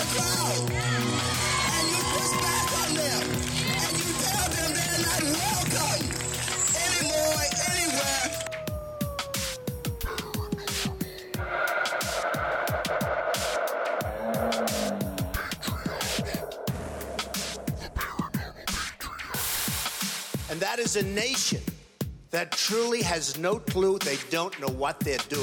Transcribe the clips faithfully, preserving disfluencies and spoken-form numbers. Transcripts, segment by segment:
crowd. And you push back on them. And you tell them they're not welcome anymore, anywhere. And that is a nation that truly has no clue. They don't know what they're doing.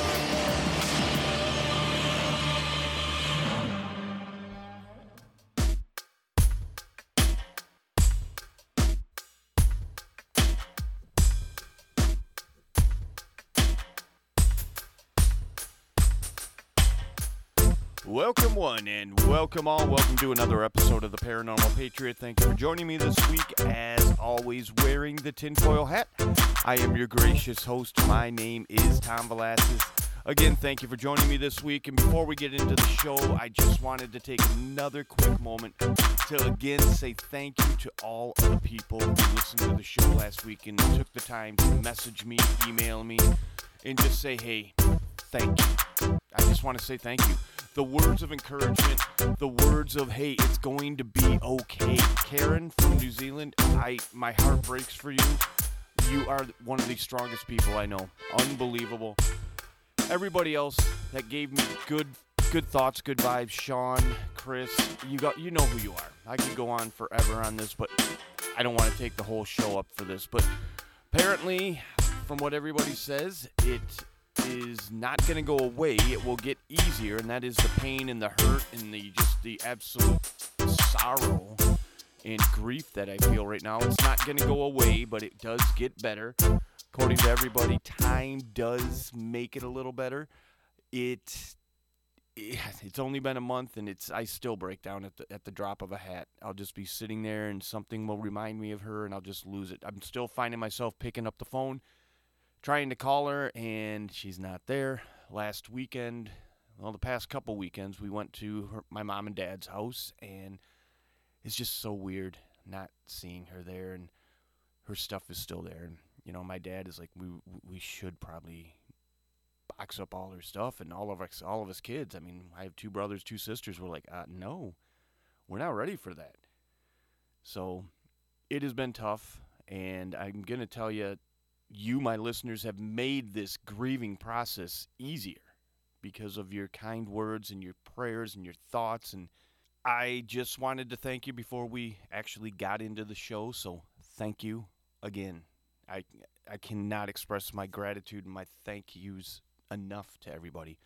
Welcome one and welcome all. Welcome to another episode of the Paranormal Patriot. Thank you for joining me this week. As always, wearing the tinfoil hat, I am your gracious host. My name is Tom Velasquez. Again, thank you for joining me this week. And before we get into the show, I just wanted to take another quick moment to again say thank you to all of the people who listened to the show last week and took the time to message me, email me, and just say, hey, thank you. I just want to say thank you. The words of encouragement, the words of, hey, it's going to be okay. Karen from New Zealand, I my heart breaks for you. You are one of the strongest people I know. Unbelievable. Everybody else that gave me good good thoughts, good vibes, Sean, Chris, you got you know who you are. I could go on forever on this, but I don't want to take the whole show up for this. But apparently, from what everybody says, it is not going to go away. It will get easier, and that is the pain and the hurt and the just the absolute sorrow and grief that I feel right now. It's not going to go away, but it does get better. According to everybody, time does make it a little better. It, it it's only been a month, and it's I still break down at the at the drop of a hat. I'll just be sitting there, and something will remind me of her, and I'll just lose it. I'm still finding myself picking up the phone, trying to call her, and she's not there. Last weekend, well, the past couple weekends, we went to her, my mom and dad's house, and it's just so weird not seeing her there, and her stuff is still there. And, you know, my dad is like, we we should probably box up all her stuff and all of us, all of us kids. I mean, I have two brothers, two sisters. We're like, uh, no, we're not ready for that. So it has been tough, and I'm going to tell you, you, my listeners, have made this grieving process easier because of your kind words and your prayers and your thoughts. And I just wanted to thank you before we actually got into the show. So thank you again. I I cannot express my gratitude and my thank yous enough to everybody.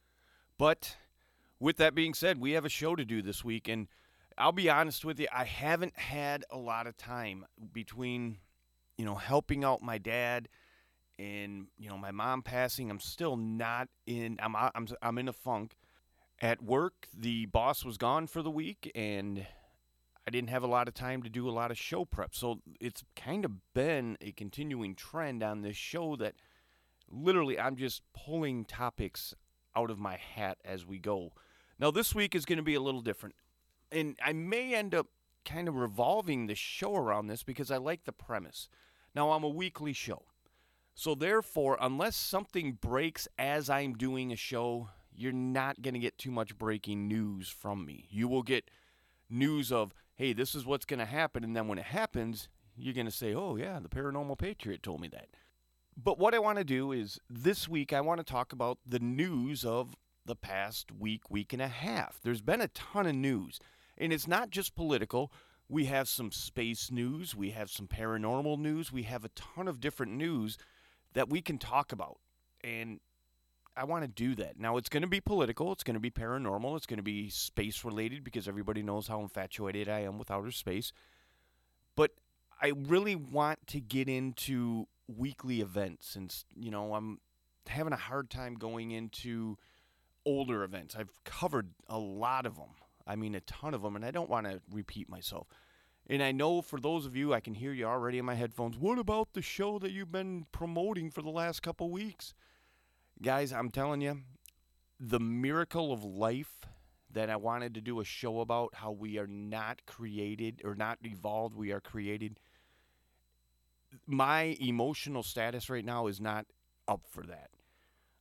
But with that being said, we have a show to do this week. And I'll be honest with you, I haven't had a lot of time between, you know, helping out my dad and, you know, my mom passing. I'm still not in, I'm, I'm, I'm in a funk. At work, the boss was gone for the week, and I didn't have a lot of time to do a lot of show prep. So it's kind of been a continuing trend on this show that literally I'm just pulling topics out of my hat as we go. Now, this week is going to be a little different, and I may end up kind of revolving the show around this because I like the premise. Now, I'm a weekly show, so therefore, unless something breaks as I'm doing a show, you're not going to get too much breaking news from me. You will get news of, hey, this is what's going to happen, and then when it happens, you're going to say, oh, yeah, the Paranormal Patriot told me that. But what I want to do is, this week, I want to talk about the news of the past week, week and a half. There's been a ton of news, and it's not just political. We have some space news. We have some paranormal news. We have a ton of different news that we can talk about. And I want to do that. Now, it's going to be political. It's going to be paranormal. It's going to be space related because everybody knows how infatuated I am with outer space. But I really want to get into weekly events. And, you know, I'm having a hard time going into older events. I've covered a lot of them. I mean, a ton of them, and I don't want to repeat myself. And I know for those of you, I can hear you already in my headphones, what about the show that you've been promoting for the last couple weeks? Guys, I'm telling you, the miracle of life that I wanted to do a show about, how we are not created or not evolved, we are created. My emotional status right now is not up for that.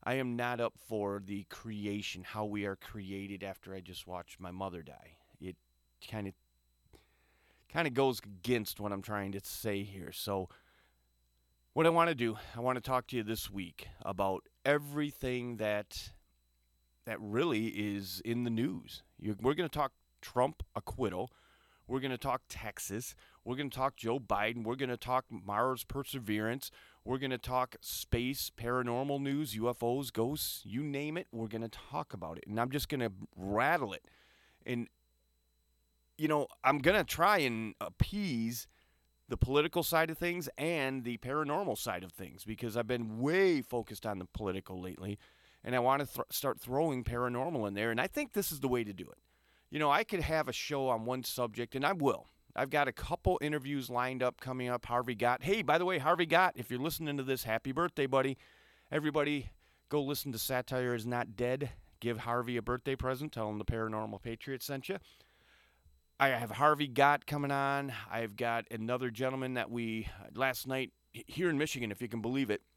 I am not up for the creation, how we are created after I just watched my mother die. It kind of kind of goes against what I'm trying to say here. So what I want to do, I want to talk to you this week about everything that that really is in the news. You're, we're going to talk Trump acquittal. We're going to talk Texas. We're going to talk Joe Biden. We're going to talk Mars Perseverance. We're going to talk space, paranormal news, U F Os, ghosts, you name it. We're going to talk about it. And I'm just going to rattle it. And, you know, I'm going to try and appease the political side of things and the paranormal side of things because I've been way focused on the political lately. And I want to th- start throwing paranormal in there. And I think this is the way to do it. You know, I could have a show on one subject, and I will. I've got a couple interviews lined up coming up. Harvey Gott. Hey, by the way, Harvey Gott, if you're listening to this, happy birthday, buddy. Everybody, go listen to Satire is Not Dead. Give Harvey a birthday present. Tell him the Paranormal Patriot sent you. I have Harvey Gott coming on. I've got another gentleman that we, last night, here in Michigan, if you can believe it,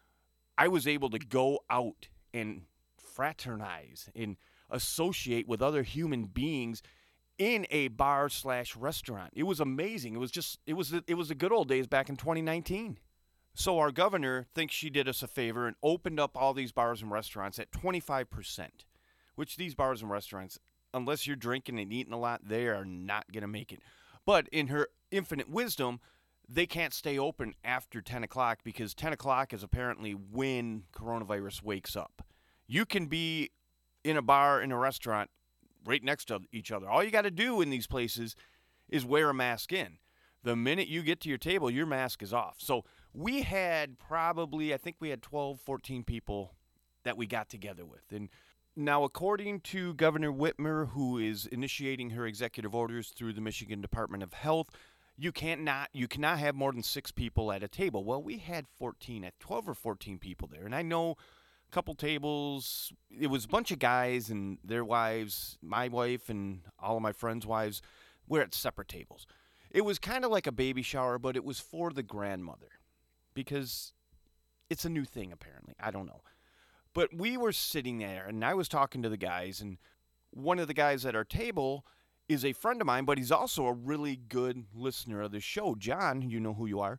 I was able to go out and fraternize and associate with other human beings in a bar slash restaurant. It was amazing. It was just, it was, it was the good old days back in twenty nineteen. So our governor thinks she did us a favor and opened up all these bars and restaurants at twenty-five percent, which these bars and restaurants, unless you're drinking and eating a lot, they are not going to make it. But in her infinite wisdom, they can't stay open after ten o'clock because ten o'clock is apparently when coronavirus wakes up. You can be in a bar, in a restaurant, right next to each other. All you got to do in these places is wear a mask in. The minute you get to your table, your mask is off. So we had probably, I think we had twelve, fourteen people that we got together with. And now, according to Governor Whitmer, who is initiating her executive orders through the Michigan Department of Health, you can't not, you cannot have more than six people at a table. Well, we had fourteen, at twelve or fourteen people there. And I know couple tables, it was a bunch of guys and their wives, my wife and all of my friends' wives, we're at separate tables. It was kind of like a baby shower, but it was for the grandmother because it's a new thing apparently. I don't know. But we were sitting there and I was talking to the guys, and one of the guys at our table is a friend of mine, but he's also a really good listener of the show. John, you know who you are.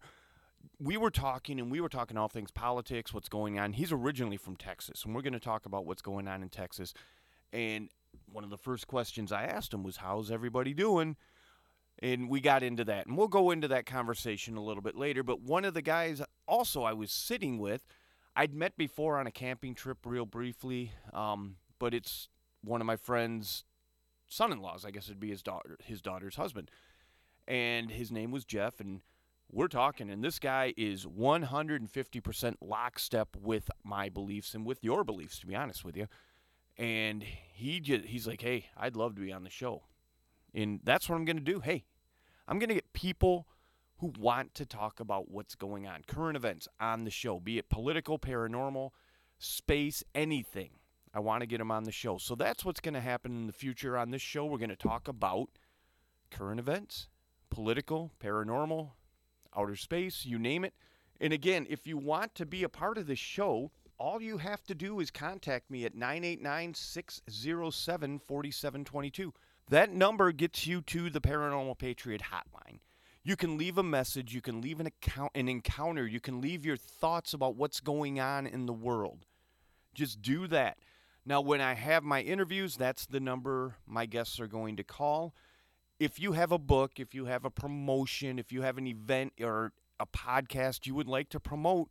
We were talking, and we were talking all things politics, what's going on. He's originally from Texas, and we're going to talk about what's going on in Texas. And one of the first questions I asked him was, how's everybody doing? And we got into that. And we'll go into that conversation a little bit later. But one of the guys also I was sitting with, I'd met before on a camping trip real briefly, um, but it's one of my friend's son-in-laws, I guess it'd be his daughter, his daughter's husband. And his name was Jeff, and we're talking, and this guy is one hundred fifty percent lockstep with my beliefs and with your beliefs, to be honest with you. And he just, he's like, hey, I'd love to be on the show. And that's what I'm going to do. Hey, I'm going to get people who want to talk about what's going on, current events on the show, be it political, paranormal, space, anything. I want to get them on the show. So that's what's going to happen in the future on this show. We're going to talk about current events, political, paranormal, outer space, you name it. And again, if you want to be a part of this show, all you have to do is contact me at nine eight nine, six oh seven, four seven two two. That number gets you to the Paranormal Patriot hotline. You can leave a message, you can leave an account, an encounter, you can leave your thoughts about what's going on in the world. Just do that. Now, when I have my interviews, that's the number my guests are going to call. If you have a book, if you have a promotion, if you have an event or a podcast you would like to promote,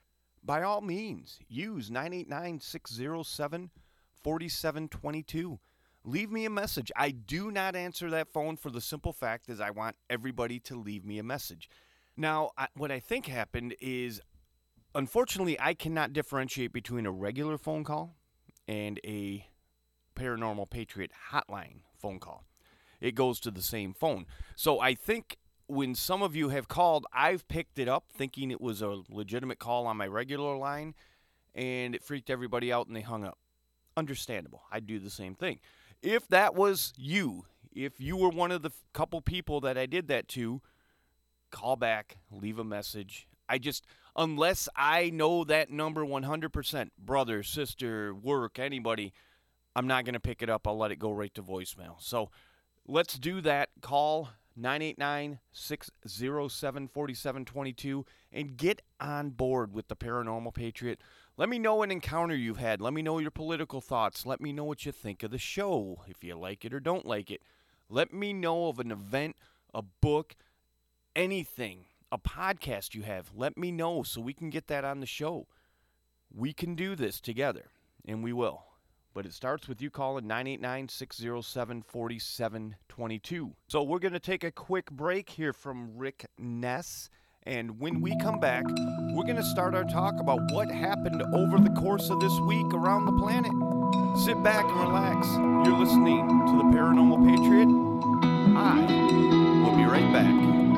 by all means, use nine eight nine, six oh seven, four seven two two. Leave me a message. I do not answer that phone for the simple fact is I want everybody to leave me a message. Now, I, what I think happened is, unfortunately, I cannot differentiate between a regular phone call and a Paranormal Patriot hotline phone call. It goes to the same phone. So I think when some of you have called, I've picked it up thinking it was a legitimate call on my regular line, and it freaked everybody out and they hung up. Understandable. I'd do the same thing. If that was you, if you were one of the couple people that I did that to, call back, leave a message. I just, Unless I know that number one hundred percent, brother, sister, work, anybody, I'm not going to pick it up. I'll let it go right to voicemail. So let's do that. Call nine eight nine, six oh seven, four seven two two and get on board with the Paranormal Patriot. Let me know an encounter you've had. Let me know your political thoughts. Let me know what you think of the show, if you like it or don't like it. Let me know of an event, a book, anything, a podcast you have. Let me know so we can get that on the show. We can do this together, and we will. But it starts with you calling nine eight nine, six oh seven, four seven two two. So we're going to take a quick break here from Rick Ness. And when we come back, we're going to start our talk about what happened over the course of this week around the planet. Sit back and relax. You're listening to the Paranormal Patriot. I will be right back.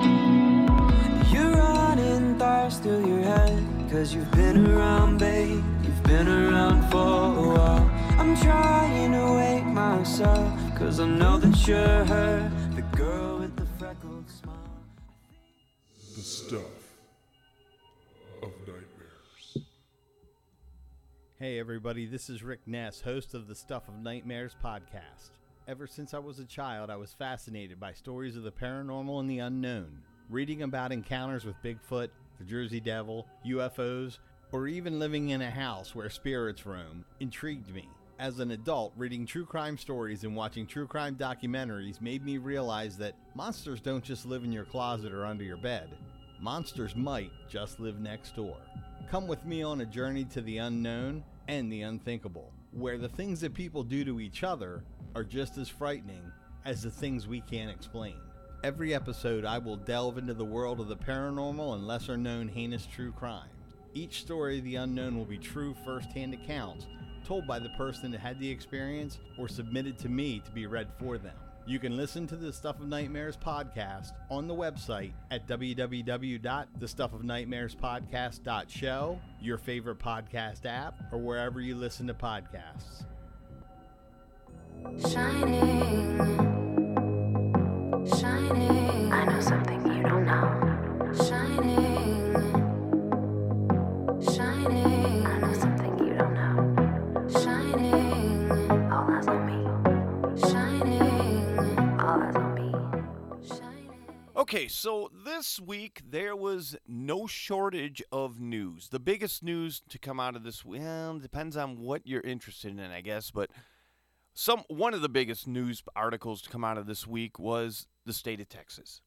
You're running thoughts through your head, 'cause you've been around, babe. You've been around for a while. I'm trying to wake myself, 'cause I know that you're her, the girl with the freckled smile. The stuff of nightmares. Hey everybody, this is Rick Ness, host of the Stuff of Nightmares podcast. Ever since I was a child, I was fascinated by stories of the paranormal and the unknown. Reading about encounters with Bigfoot, the Jersey Devil, U F Os, or even living in a house where spirits roam intrigued me. As an adult, reading true crime stories and watching true crime documentaries made me realize that monsters don't just live in your closet or under your bed. Monsters might just live next door. Come with me on a journey to the unknown and the unthinkable, where the things that people do to each other are just as frightening as the things we can't explain. Every episode, I will delve into the world of the paranormal and lesser-known heinous true crimes. Each story of the unknown will be true first-hand accounts told by the person that had the experience or submitted to me to be read for them. You can listen to the Stuff of Nightmares podcast on the website at w w w dot the stuff of nightmares podcast dot show, your favorite podcast app, or wherever you listen to podcasts. Shining, shining, I know something you don't know. Shining, shining, I know something you don't know. Shining, all eyes on me. Shining, all eyes on me. Shining. Okay, so this week there was no shortage of news. The biggest news to come out of this, well, depends on what you're interested in, I guess, but some one of the biggest news articles to come out of this week was the state of Texas.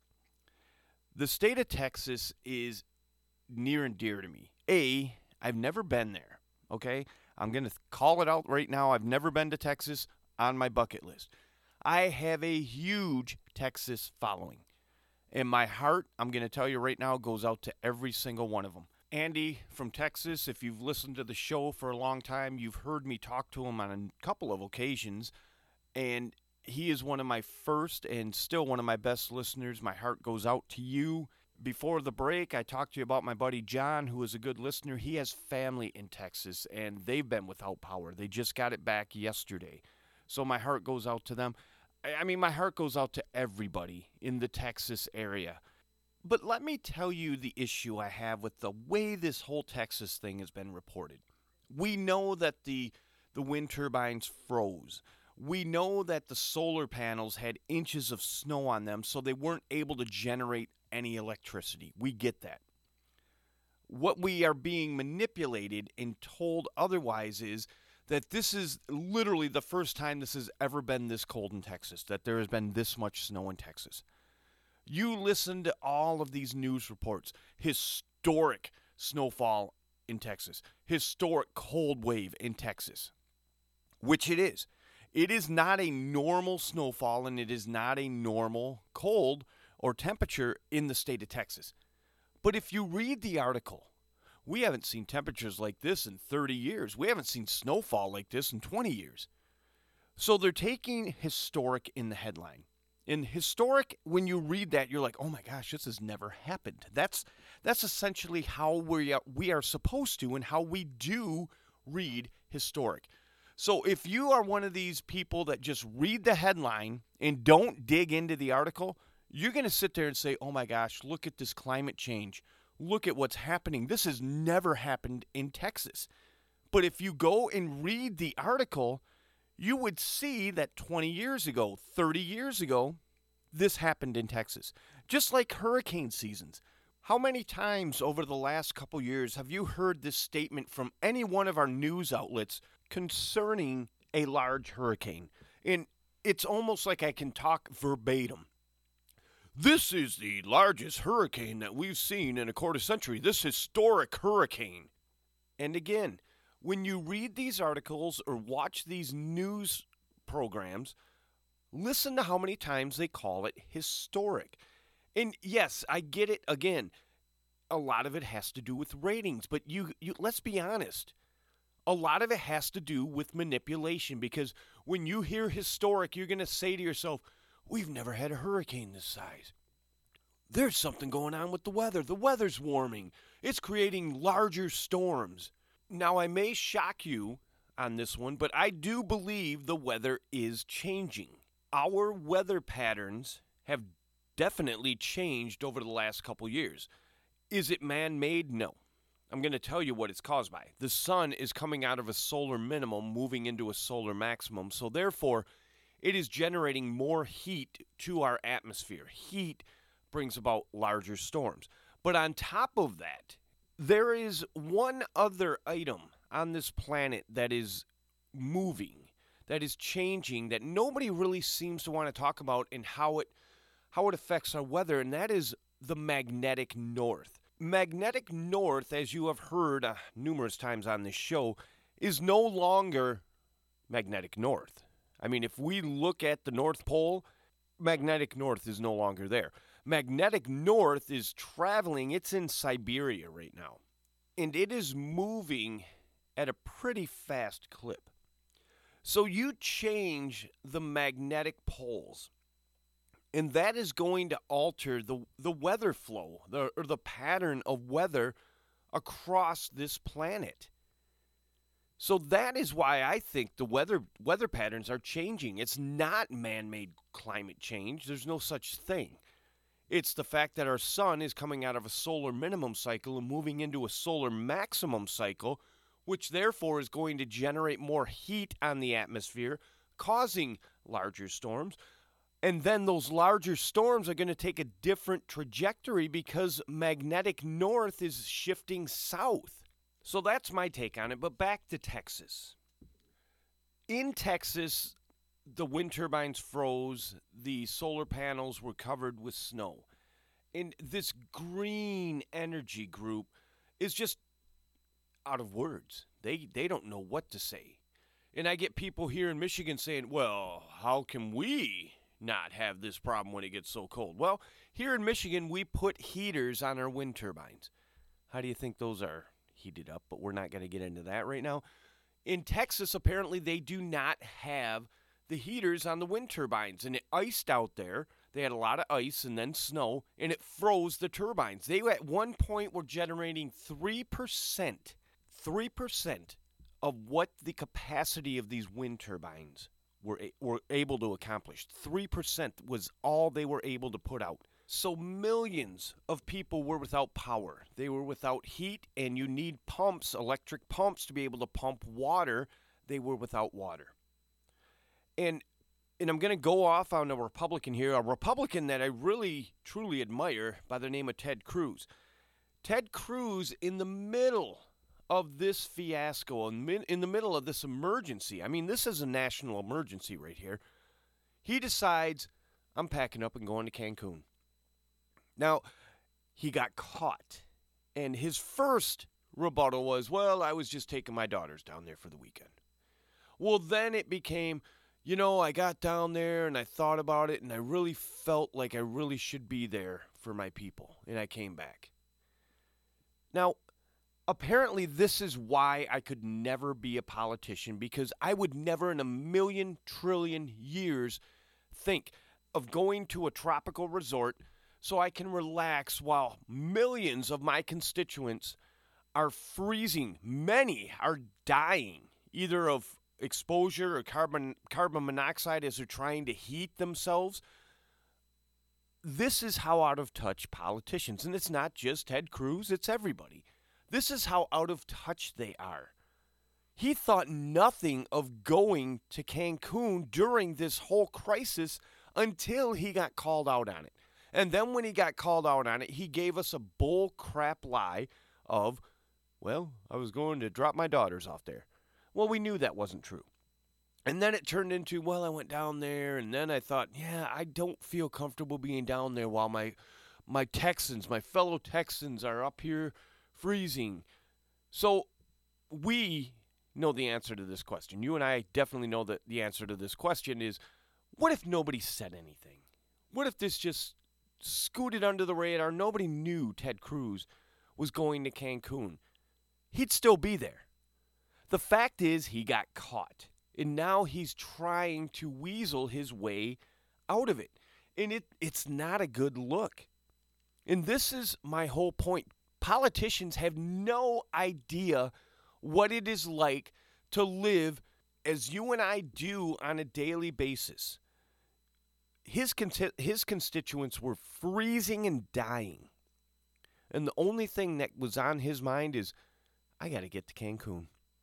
The state of Texas is near and dear to me. A, I've never been there, okay? I'm going to call it out right now. I've never been to Texas on my bucket list. I have a huge Texas following. And my heart, I'm going to tell you right now, goes out to every single one of them. Andy from Texas, if you've listened to the show for a long time, you've heard me talk to him on a couple of occasions. And he is one of my first and still one of my best listeners. My heart goes out to you. Before the break, I talked to you about my buddy John, who is a good listener. He has family in Texas, and they've been without power. They just got it back yesterday. So my heart goes out to them. I mean, my heart goes out to everybody in the Texas area. But let me tell you the issue I have with the way this whole Texas thing has been reported. We know that the the wind turbines froze. We know that the solar panels had inches of snow on them, so they weren't able to generate any electricity. We get that. What we are being manipulated and told otherwise is that this is literally the first time this has ever been this cold in Texas, that there has been this much snow in Texas. You listen to all of these news reports, historic snowfall in Texas, historic cold wave in Texas, which it is. It is not a normal snowfall, and it is not a normal cold or temperature in the state of Texas. But if you read the article, we haven't seen temperatures like this in thirty years. We haven't seen snowfall like this in twenty years. So they're taking historic in the headline. In historic, when you read that, you're like, oh my gosh, this has never happened. That's that's essentially how we are, we are supposed to and how we do read historic. So if you are one of these people that just read the headline and don't dig into the article, you're going to sit there and say, oh my gosh, look at this climate change. look at what's happening. This has never happened in Texas. But if you go and read the article, you would see that twenty years ago, thirty years ago, this happened in Texas. Just like hurricane seasons. How many times over the last couple years have you heard this statement from any one of our news outlets concerning a large hurricane? And it's almost like I can talk verbatim. This is the largest hurricane that we've seen in a quarter century. This historic hurricane. And again, when you read these articles or watch these news programs, listen to how many times they call it historic. And yes, I get it. Again, a lot of it has to do with ratings, but you, you let's be honest. A lot of it has to do with manipulation, because when you hear historic, you're going to say to yourself, we've never had a hurricane this size. There's something going on with the weather. The weather's warming. It's creating larger storms. Now, I may shock you on this one, but I do believe the weather is changing. Our weather patterns have definitely changed over the last couple years. Is it man-made? No. I'm going to tell you what it's caused by. The sun is coming out of a solar minimum, moving into a solar maximum, so therefore it is generating more heat to our atmosphere. Heat brings about larger storms. But on top of that, there is one other item on this planet that is moving, that is changing, that nobody really seems to want to talk about, and how it how it affects our weather, and that is the magnetic north. Magnetic north, as you have heard uh, numerous times on this show, is no longer magnetic north. I mean, if we look at the North Pole, magnetic north is no longer there. Magnetic north is traveling. It's in Siberia right now, and it is moving at a pretty fast clip. So you change the magnetic poles, and that is going to alter the, the weather flow, the, or the pattern of weather across this planet. So that is why I think the weather weather patterns are changing. It's not man-made climate change. There's no such thing. It's the fact that our sun is coming out of a solar minimum cycle and moving into a solar maximum cycle, which therefore is going to generate more heat on the atmosphere, causing larger storms. And then those larger storms are going to take a different trajectory because magnetic north is shifting south. So that's my take on it. But back to Texas. In Texas, the wind turbines froze. The solar panels were covered with snow. And this green energy group is just out of words. They they don't know what to say. And I get people here in Michigan saying, well, how can we not have this problem when it gets so cold? Well, here in Michigan, we put heaters on our wind turbines. How do you think those are heated up? But we're not going to get into that right now. In Texas, apparently, they do not have the heaters on the wind turbines, and it iced out there. They had a lot of ice and then snow, and it froze the turbines. They, at one point, were generating three percent, three percent of what the capacity of these wind turbines were, were able to accomplish. three percent was all they were able to put out. So millions of people were without power. They were without heat, and you need pumps, electric pumps, to be able to pump water. They were without water. And and I'm going to go off on a Republican here, a Republican that I really, truly admire by the name of Ted Cruz. Ted Cruz, in the middle of this fiasco, in the middle of this emergency, I mean, this is a national emergency right here, he decides, I'm packing up and going to Cancun. Now, he got caught, and his first rebuttal was, well, I was just taking my daughters down there for the weekend. Well, then it became, you know, I got down there and I thought about it, and I really felt like I really should be there for my people, and I came back. Now, apparently this is why I could never be a politician, because I would never in a million trillion years think of going to a tropical resort so I can relax while millions of my constituents are freezing. Many are dying, either of exposure or carbon carbon monoxide as they're trying to heat themselves. this is how out of touch politicians, and it's not just Ted Cruz, it's everybody. This is how out of touch they are. He thought nothing of going to Cancun during this whole crisis until he got called out on it. And then when he got called out on it, he gave us a bull crap lie of, well, I was going to drop my daughters off there. Well, we knew that wasn't true. And then it turned into, well, I went down there, and then I thought, yeah, I don't feel comfortable being down there while my my Texans, my fellow Texans are up here freezing. So we know the answer to this question. You and I definitely know that the answer to this question is, what if nobody said anything? What if this just scooted under the radar? Nobody knew Ted Cruz was going to Cancun. He'd still be there. The fact is he got caught. And now he's trying to weasel his way out of it. And it, it's not a good look. And this is my whole point. Politicians have no idea what it is like to live as you and I do on a daily basis. His, con- his constituents were freezing and dying. And the only thing that was on his mind is, I got to get to Cancun.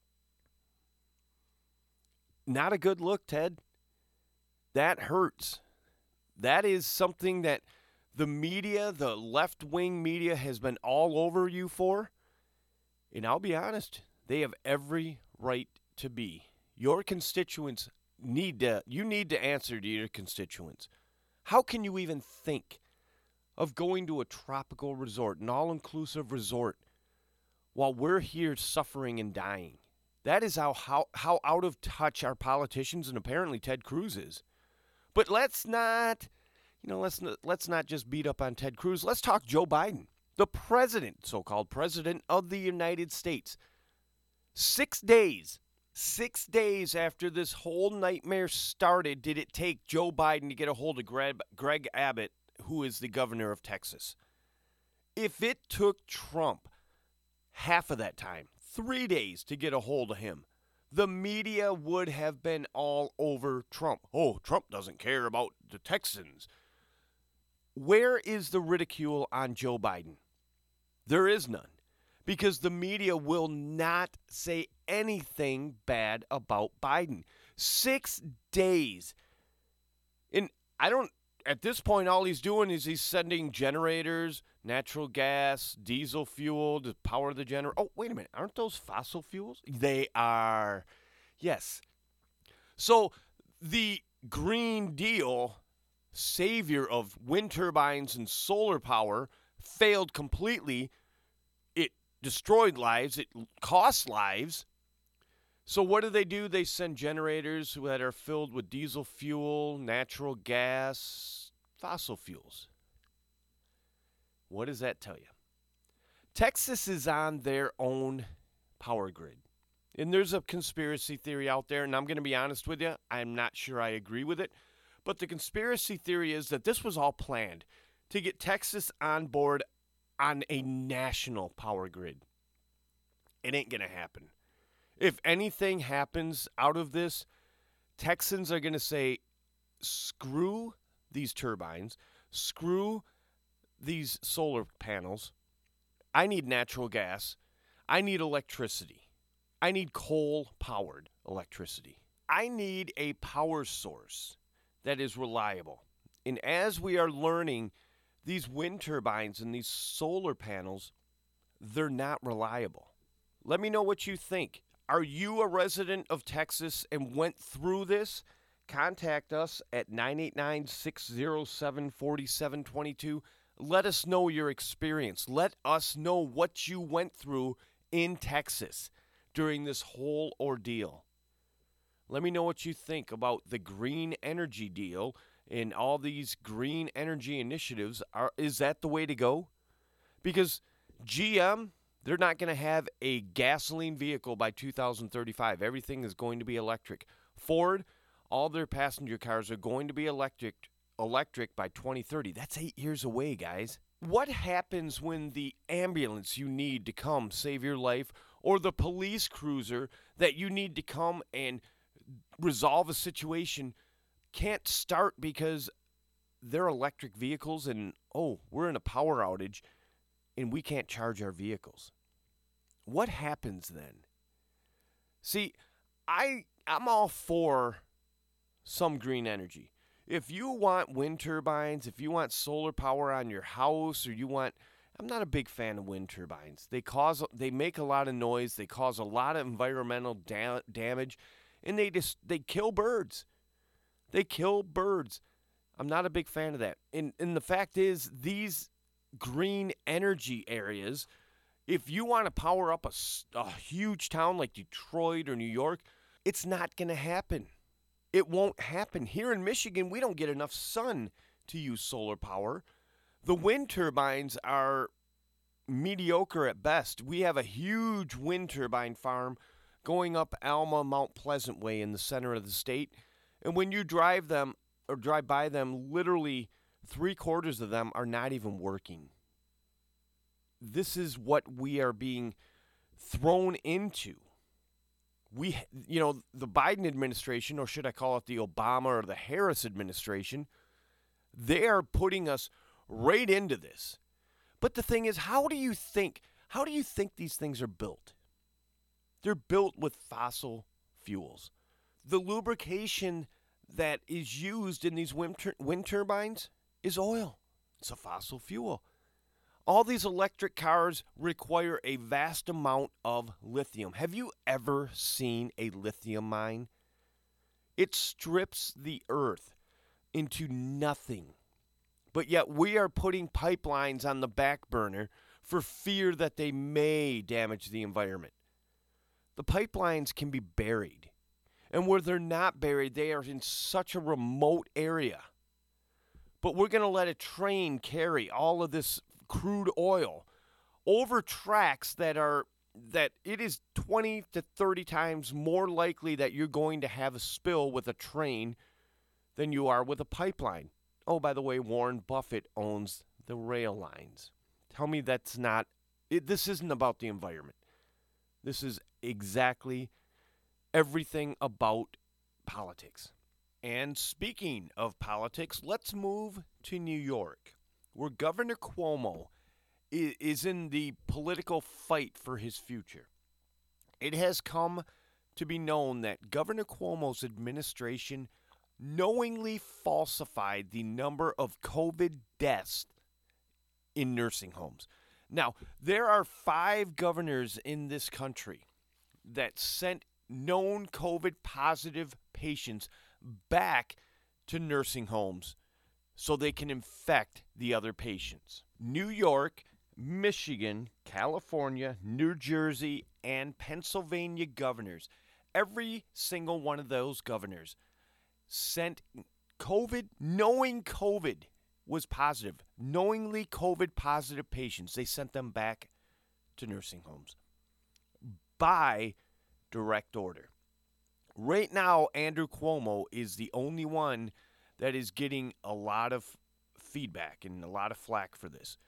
Not a good look, Ted. That hurts. That is something that the media, the left-wing media, has been all over you for. And I'll be honest, they have every right to be. Your constituents need to, you need to answer to your constituents. How can you even think of going to a tropical resort, an all-inclusive resort, while we're here suffering and dying? That is how, how how out of touch our politicians and apparently Ted Cruz is. But let's not, you know, let's not, let's not just beat up on Ted Cruz. Let's talk Joe Biden, the president, so-called president of the United States. Six days, six days after this whole nightmare started, did it take Joe Biden to get a hold of Greg, Greg Abbott, who is the governor of Texas? If it took Trump half of that time, three days to get a hold of him, the media would have been all over Trump. Oh, Trump doesn't care about the Texans. Where is the ridicule on Joe Biden? There is none, because the media will not say anything bad about Biden. Six days. And I don't, at this point, all he's doing is he's sending generators, natural gas, diesel fuel to power the generator. Oh, wait a minute. Aren't those fossil fuels? They are. Yes. So the Green Deal, savior of wind turbines and solar power, failed completely. It destroyed lives. It cost lives. So what do they do? They send generators that are filled with diesel fuel, natural gas, fossil fuels. What does that tell you? Texas is on their own power grid. And there's a conspiracy theory out there, and I'm going to be honest with you, I'm not sure I agree with it. But the conspiracy theory is that this was all planned to get Texas on board on a national power grid. It ain't going to happen. If anything happens out of this, Texans are going to say, screw these turbines, screw these solar panels. I need natural gas. I need electricity. I need coal-powered electricity. I need a power source that is reliable. And as we are learning, these wind turbines and these solar panels, they're not reliable. Let me know what you think. Are you a resident of Texas and went through this? Contact us at nine eight nine, six oh seven, four seven two two. Let us know your experience. Let us know what you went through in Texas during this whole ordeal. Let me know what you think about the green energy deal and all these green energy initiatives. Are, is that the way to go? Because G M, they're not going to have a gasoline vehicle by two thousand thirty-five. Everything is going to be electric. Ford, all their passenger cars are going to be electric electric by twenty thirty. That's eight years away, guys. What happens when the ambulance you need to come save your life, or the police cruiser that you need to come and resolve a situation, can't start because their electric vehicles and, oh, we're in a power outage and we can't charge our vehicles. What happens then? See, I, I'm all for some green energy. If you want wind turbines, if you want solar power on your house, or you want, I'm not a big fan of wind turbines. They cause, they make a lot of noise, they cause a lot of environmental da- damage, and they just, they kill birds. They kill birds. I'm not a big fan of that. And, and the fact is, these green energy areas, if you want to power up a, a huge town like Detroit or New York, it's not going to happen. It won't happen. Here in Michigan, we don't get enough sun to use solar power. The wind turbines are mediocre at best. We have a huge wind turbine farm going up Alma Mount Pleasant Way in the center of the state. And when you drive them or drive by them, literally three quarters of them are not even working. This is what we are being thrown into. We, you know, the Biden administration, or should I call it the Obama or the Harris administration, they are putting us right into this. But the thing is, how do you think, how do you think these things are built? They're built with fossil fuels. The lubrication that is used in these wind, tur- wind turbines is oil. It's a fossil fuel. All these electric cars require a vast amount of lithium. Have you ever seen a lithium mine? It strips the earth into nothing. But yet we are putting pipelines on the back burner for fear that they may damage the environment. The pipelines can be buried. And where they're not buried, they are in such a remote area. But we're going to let a train carry all of this crude oil over tracks that are that it is twenty to thirty times more likely that you're going to have a spill with a train than you are with a pipeline. Oh, by the way, Warren Buffett owns the rail lines. Tell me that's not it, this isn't about the environment. This is exactly everything about politics. And speaking of politics, let's move to New York, where Governor Cuomo is in the political fight for his future. It has come to be known that Governor Cuomo's administration knowingly falsified the number of COVID deaths in nursing homes. Now, there are five governors in this country that sent known COVID positive patients back to nursing homes so they can infect the other patients. New York, Michigan, California, New Jersey, and Pennsylvania governors, every single one of those governors sent COVID, knowing COVID was positive, knowingly COVID positive patients, they sent them back to nursing homes by direct order. Right now, Andrew Cuomo is the only one that is getting a lot of feedback and a lot of flack for this.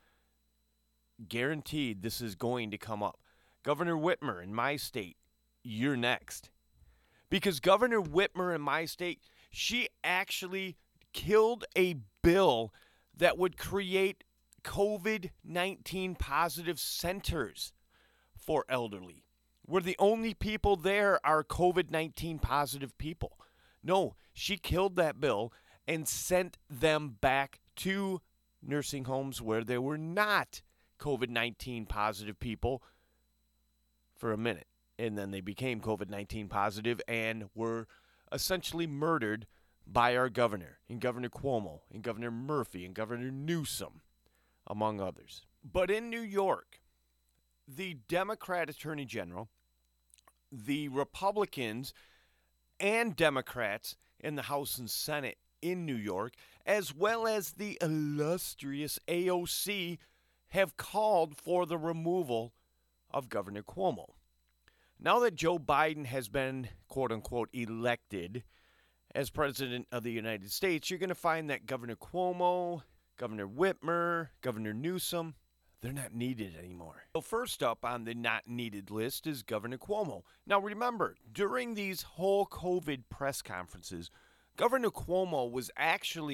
Guaranteed this is going to come up. Governor Whitmer in my state, you're next. Because Governor Whitmer in my state, she actually killed a bill that would create COVID nineteen positive centers for elderly, where the only people there are COVID nineteen positive people. No, she killed that bill and sent them back to nursing homes where there were not COVID nineteen positive people for a minute. And then they became COVID nineteen positive and were essentially murdered by our governor, and Governor Cuomo, and Governor Murphy, and Governor Newsom, among others. But in New York, the Democrat Attorney General, the Republicans and Democrats in the House and Senate in New York, as well as the illustrious A O C, have called for the removal of Governor Cuomo. Now that Joe Biden has been, quote-unquote, elected as President of the United States, you're going to find that Governor Cuomo, Governor Whitmer, Governor Newsom, they're not needed anymore. So first up on the not needed list is Governor Cuomo. Now remember, during these whole COVID press conferences, Governor Cuomo was actually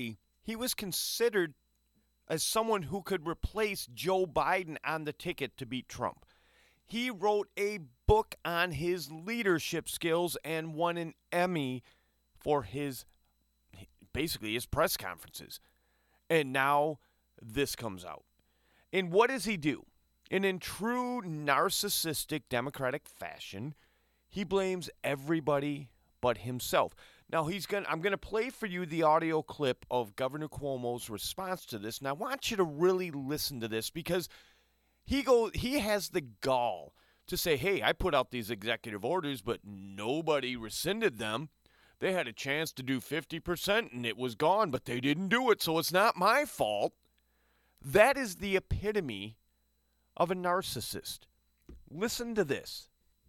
he was considered as someone who could replace Joe Biden on the ticket to beat Trump. He wrote a book on his leadership skills and won an Emmy for his, basically his press conferences. And now this comes out. And what does he do? And in true narcissistic Democratic fashion, he blames everybody but himself. Now he's gonna I'm gonna play for you the audio clip of Governor Cuomo's response to this. And I want you to really listen to this because he go he has the gall to say, hey, I put out these executive orders, but nobody rescinded them. They had a chance to do fifty percent and it was gone, but they didn't do it, so it's not my fault. That is the epitome of a narcissist. Listen to this.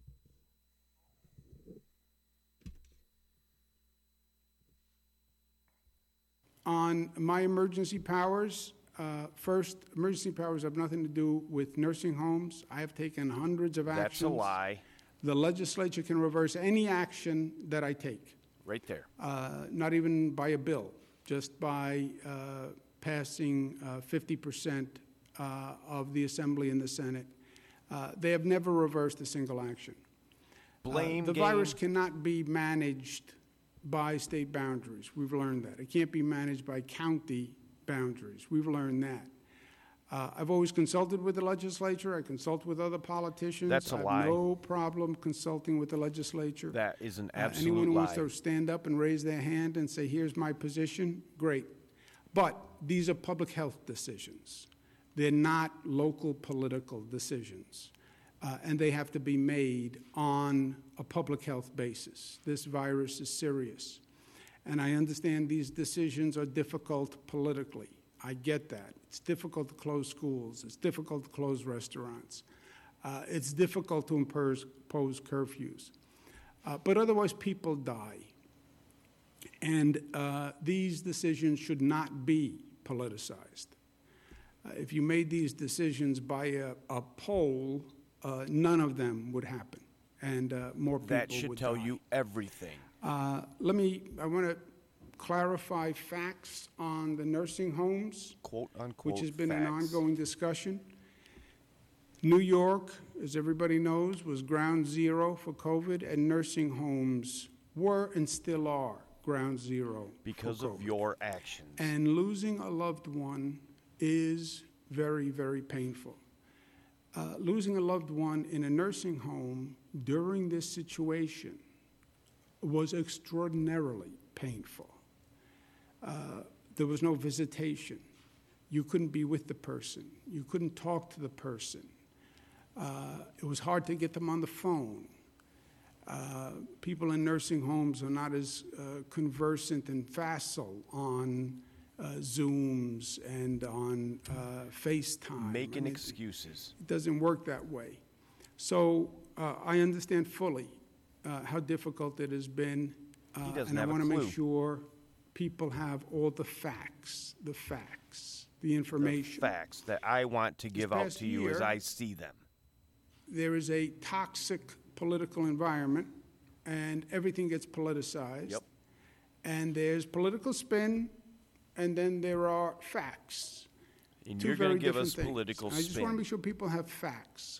On my emergency powers, uh, first, emergency powers have nothing to do with nursing homes. I have taken hundreds of actions. That's a lie. The legislature can reverse any action that I take. Right there. Uh, not even by a bill, just by uh, passing uh, fifty percent uh, of the Assembly and the Senate. Uh, they have never reversed a single action. Blame uh, the game. virus cannot be managed by state boundaries. We've learned that. It can't be managed by county boundaries. We've learned that. Uh, I've always consulted with the legislature. I consult with other politicians. That's a I have lie. no problem consulting with the legislature. That is an Uh, absolute anyone who lie. wants to stand up and raise their hand and say, here's my position, great. But these are public health decisions. They're not local political decisions. Uh, and they have to be made on a public health basis. This virus is serious. And I understand these decisions are difficult politically. I get that. It's difficult to close schools. It's difficult to close restaurants. Uh, it's difficult to impose, impose curfews. Uh, but otherwise, people die. And uh, these decisions should not be politicized. Uh, if you made these decisions by a, a poll, uh, none of them would happen. And uh, more people That should would tell die. you everything. Uh, let me, I want to clarify facts on the nursing homes, Quote unquote. which has been facts. an ongoing discussion. New York, as everybody knows, was ground zero for COVID, and nursing homes were and still are ground zero Because for of COVID. your actions. And losing a loved one is very, very painful. Uh, losing a loved one in a nursing home during this situation was extraordinarily painful. Uh, there was no visitation. You couldn't be with the person. You couldn't talk to the person. Uh, it was hard to get them on the phone. Uh, people in nursing homes are not as uh, conversant and facile on uh, Zooms and on uh, FaceTime. Making I mean, excuses. It doesn't work that way. So uh, I understand fully uh, how difficult it has been. Uh, He doesn't and I have a want to clue. make sure people have all the facts, the facts, the information. Facts that I want to give out past to you as year- I see them. There is a toxic political environment, and everything gets politicized. Yep. And there's political spin, and then there are facts. And Two you're very going to give different us things. political I just want to spin. make sure people have facts.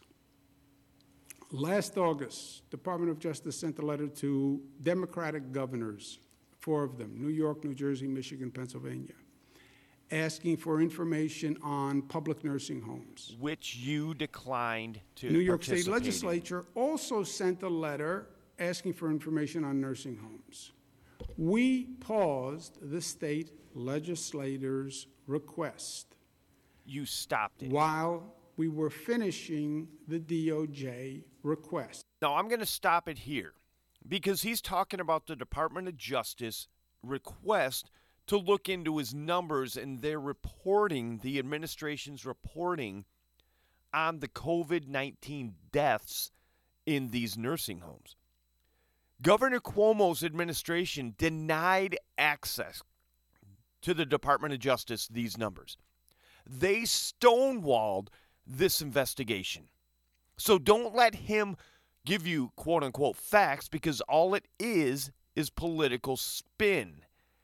Last August, Department of Justice sent a letter to Democratic governors, four of them, New York, New Jersey, Michigan, Pennsylvania, asking for information on public nursing homes. Which you declined to New York State participate in. Legislature also sent a letter asking for information on nursing homes. We paused the state legislators' request You stopped it. while we were finishing the D O J request. Now, I'm going to stop it here because he's talking about the Department of Justice request to look into his numbers and their reporting, the administration's reporting on the COVID nineteen deaths in these nursing homes. Governor Cuomo's administration denied access to the Department of Justice these numbers. They stonewalled this investigation. So don't let him give you quote unquote facts because all it is is political spin.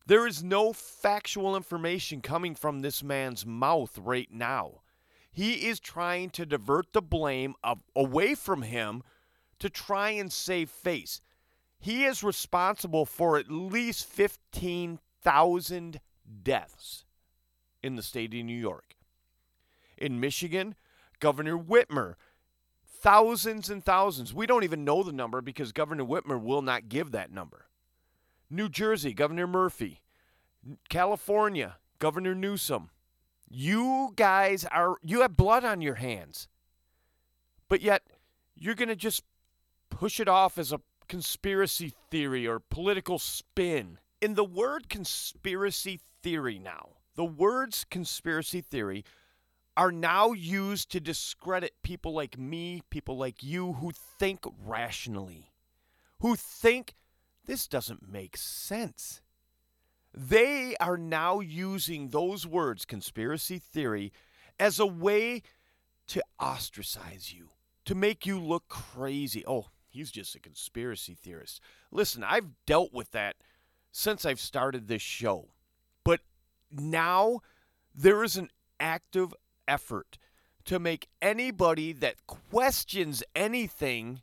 There is no factual information coming from this man's mouth right now. He is trying to divert the blame of, away from him to try and save face. He is responsible for at least fifteen thousand deaths in the state of New York. In Michigan, Governor Whitmer, thousands and thousands. We don't even know the number because Governor Whitmer will not give that number. New Jersey, Governor Murphy. California, Governor Newsom. You guys are, you have blood on your hands. But yet, you're going to just push it off as a conspiracy theory or political spin. In the word conspiracy theory now, the words conspiracy theory are now used to discredit people like me, people like you who think rationally, who think this doesn't make sense. They are now using those words, conspiracy theory, as a way to ostracize you, to make you look crazy. Oh, he's just a conspiracy theorist. Listen, I've dealt with that since I've started this show. But now there is an active effort to make anybody that questions anything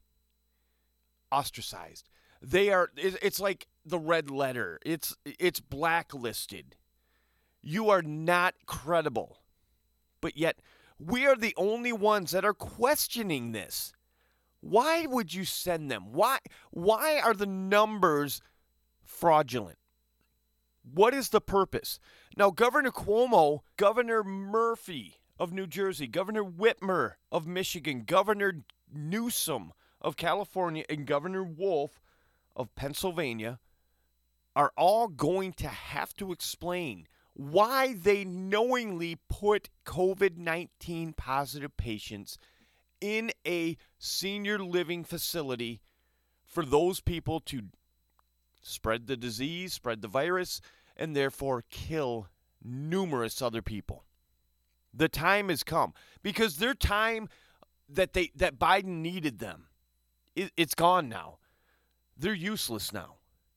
ostracized. They are, it's like the red letter. It's it's blacklisted. You are not credible. But yet, we are the only ones that are questioning this. Why would you send them? Why why are the numbers fraudulent? What is the purpose? Now, Governor Cuomo, Governor Murphy of New Jersey, Governor Whitmer of Michigan, Governor Newsom of California, and Governor Wolf of Pennsylvania are all going to have to explain why they knowingly put COVID nineteen positive patients in a senior living facility for those people to spread the disease, spread the virus, and therefore kill numerous other people. The time has come because their time that they that Biden needed them, it, it's gone now. They're useless now.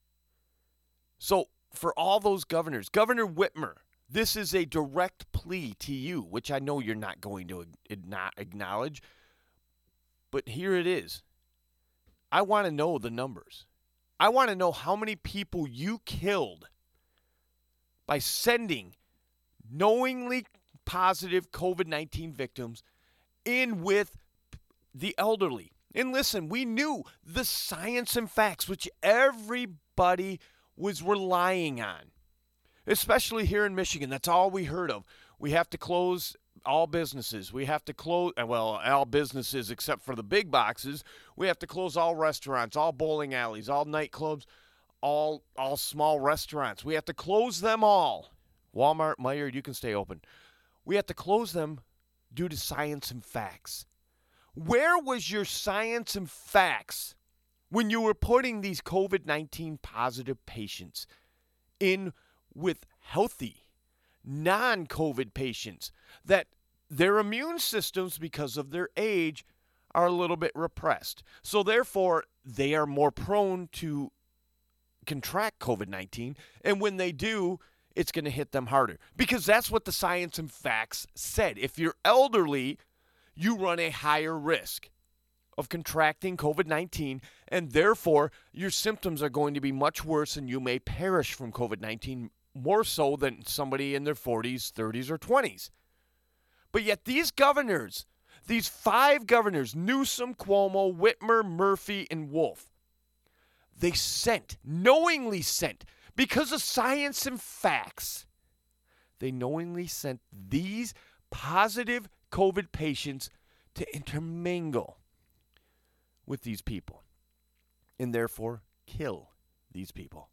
So for all those governors, Governor Whitmer, this is a direct plea to you, which I know you're not going to not acknowledge, but here it is. I want to know the numbers. I want to know how many people you killed by sending knowingly positive COVID nineteen victims in with the elderly. And listen, we knew the science and facts, which everybody was relying on, especially here in Michigan. That's all we heard of. We have to close all businesses. We have to close, well, all businesses except for the big boxes. We have to close all restaurants, all bowling alleys, all nightclubs, all all small restaurants. We have to close them all. Walmart, Meijer, you can stay open. We have to close them due to science and facts. Where was your science and facts when you were putting these COVID nineteen positive patients in with healthy, non-COVID patients that their immune systems, because of their age, are a little bit repressed? So therefore, they are more prone to contract COVID nineteen, and when they do, it's going to hit them harder. Because that's what the science and facts said. If you're elderly, you run a higher risk of contracting COVID nineteen, and therefore your symptoms are going to be much worse and you may perish from COVID nineteen more so than somebody in their forties, thirties, or twenties. But yet these governors, these five governors, Newsom, Cuomo, Whitmer, Murphy, and Wolf, they sent, knowingly sent, because of science and facts, they knowingly sent these positive COVID patients to intermingle with these people and therefore kill these people.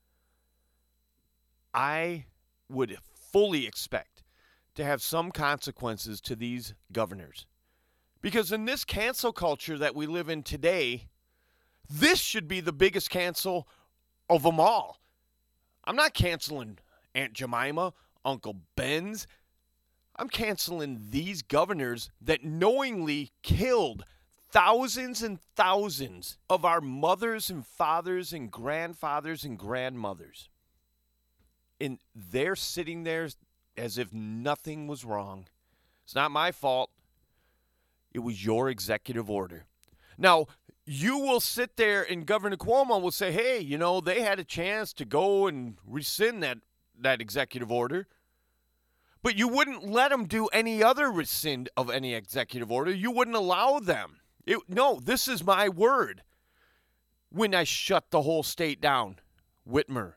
I would fully expect to have some consequences to these governors, because in this cancel culture that we live in today, this should be the biggest cancel of them all. I'm not canceling Aunt Jemima, Uncle Ben's. I'm canceling these governors that knowingly killed thousands and thousands of our mothers and fathers and grandfathers and grandmothers. And they're sitting there as if nothing was wrong. It's not my fault. It was your executive order. Now, you will sit there and Governor Cuomo will say, hey, you know, they had a chance to go and rescind that, that executive order. But you wouldn't let them do any other rescind of any executive order. You wouldn't allow them. It, no, this is my word. When I shut the whole state down, Whitmer,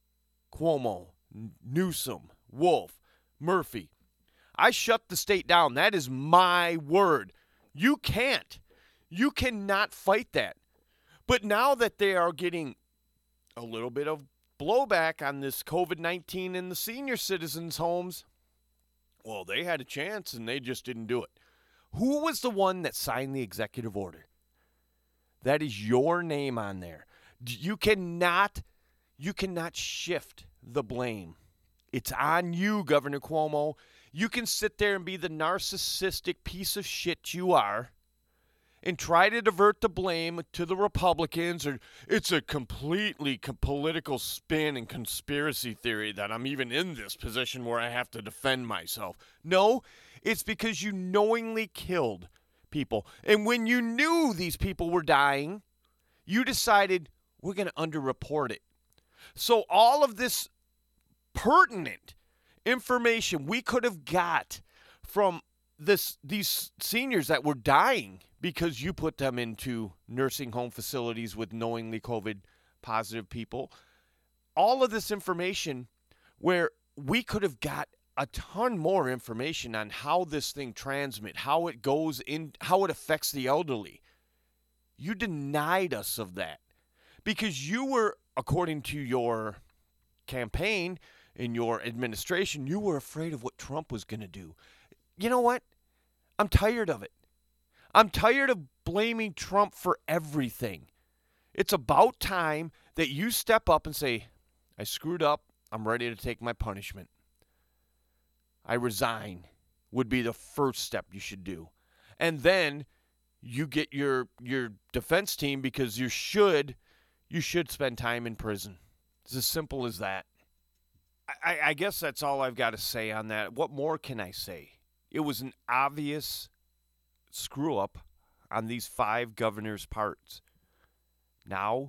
Cuomo, Newsom, Wolf, Murphy, I shut the state down. That is my word. You can't. You cannot fight that. But now that they are getting a little bit of blowback on this covid nineteen in the senior citizens' homes, well, they had a chance and they just didn't do it. Who was the one that signed the executive order? That is your name on there. You cannot, you cannot shift the blame. It's on you, Governor Cuomo. You can sit there and be the narcissistic piece of shit you are and try to divert the blame to the Republicans, or it's a completely co- political spin and conspiracy theory that I'm even in this position where I have to defend myself. No, it's because you knowingly killed people. And when you knew these people were dying, you decided we're going to underreport it. So all of this pertinent information we could have got from this these seniors that were dying because you put them into nursing home facilities with knowingly COVID positive people. All of this information where we could have got a ton more information on how this thing transmits, how it goes in, how it affects the elderly. You denied us of that because you were, according to your campaign in your administration, you were afraid of what Trump was going to do. You know what? I'm tired of it. I'm tired of blaming Trump for everything. It's about time that you step up and say, I screwed up. I'm ready to take my punishment. I resign would be the first step you should do. And then you get your your defense team because you should you should spend time in prison. It's as simple as that. I, I guess that's all I've got to say on that. What more can I say? It was an obvious screw up on these five governors' parts. Now,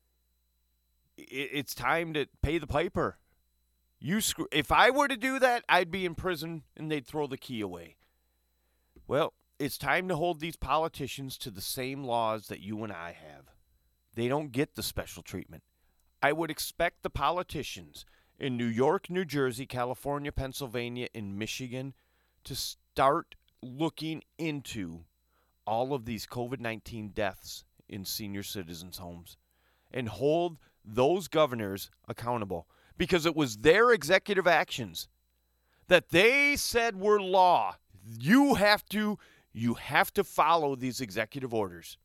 it's time to pay the piper. You screw. If I were to do that, I'd be in prison and they'd throw the key away. Well, it's time to hold these politicians to the same laws that you and I have. They don't get the special treatment. I would expect the politicians in New York, New Jersey, California, Pennsylvania, and Michigan to start looking into all of these covid nineteen deaths in senior citizens' homes and hold those governors accountable because it was their executive actions that they said were law. You have to, you have to follow these executive orders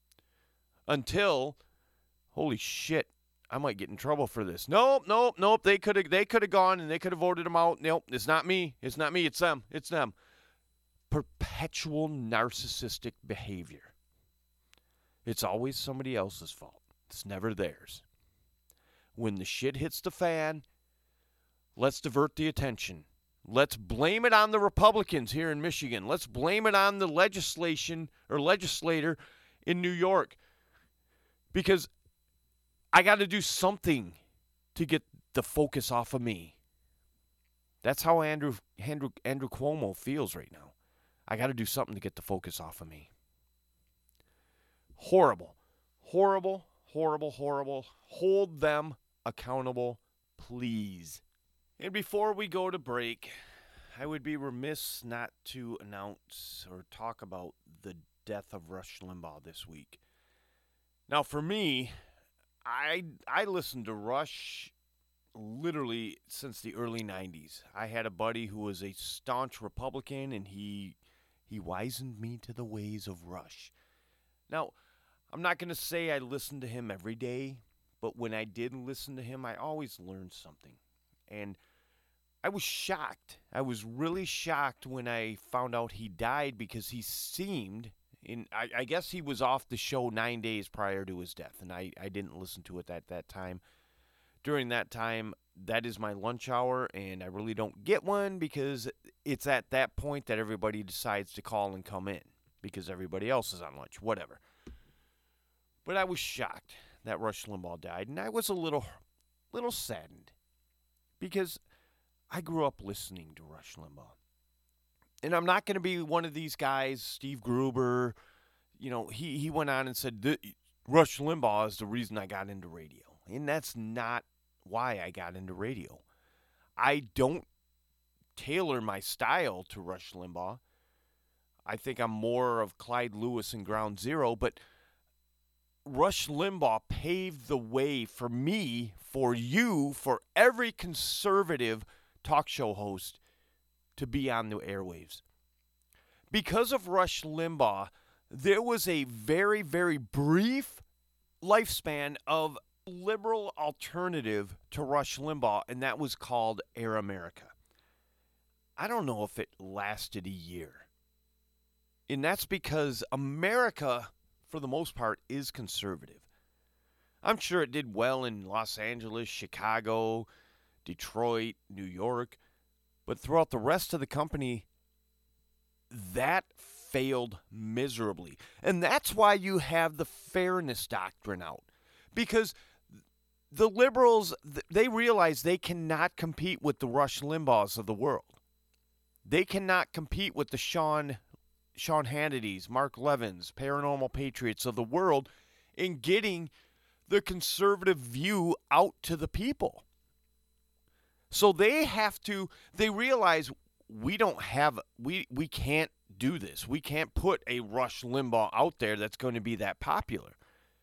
until, holy shit, I might get in trouble for this. Nope, nope, nope. They could have they could have gone and they could have voted them out. Nope, it's not me. It's not me. It's them. It's them. Perpetual narcissistic behavior. It's always somebody else's fault. It's never theirs. When the shit hits the fan, let's divert the attention. Let's blame it on the Republicans here in Michigan. Let's blame it on the legislation or legislator in New York. Because I got to do something to get the focus off of me. That's how Andrew Andrew, Andrew Cuomo feels right now. I got to do something to get the focus off of me. Horrible. Horrible, horrible, horrible. Hold them accountable, please. And before we go to break, I would be remiss not to announce or talk about the death of Rush Limbaugh this week. Now, for me, I I listened to Rush literally since the early nineties. I had a buddy who was a staunch Republican, and he he wizened me to the ways of Rush. Now, I'm not going to say I listened to him every day, but when I did listen to him, I always learned something. And I was shocked. I was really shocked when I found out he died because he seemed... In, I, I guess he was off the show nine days prior to his death, and I, I didn't listen to it at that time. during that time, that is my lunch hour, and I really don't get one because it's at that point that everybody decides to call and come in because everybody else is on lunch, whatever. But I was shocked that Rush Limbaugh died, and I was a little, little saddened because I grew up listening to Rush Limbaugh. And I'm not going to be one of these guys, Steve Gruber, you know, he, he went on and said, Rush Limbaugh is the reason I got into radio. And that's not why I got into radio. I don't tailor my style to Rush Limbaugh. I think I'm more of Clyde Lewis and Ground Zero, but Rush Limbaugh paved the way for me, for you, for every conservative talk show host to be on the airwaves. Because of Rush Limbaugh, there was a very, very brief lifespan of liberal alternative to Rush Limbaugh, and that was called Air America. I don't know if it lasted a year. And that's because America, for the most part, is conservative. I'm sure it did well in Los Angeles, Chicago, Detroit, New York, but throughout the rest of the company, that failed miserably. And that's why you have the fairness doctrine out. Because the liberals, they realize they cannot compete with the Rush Limbaughs of the world. They cannot compete with the Sean, Sean Hannity's, Mark Levin's, Paranormal Patriots of the world in getting the conservative view out to the people. So they have to, they realize we don't have, we, we can't do this. We can't put a Rush Limbaugh out there that's going to be that popular.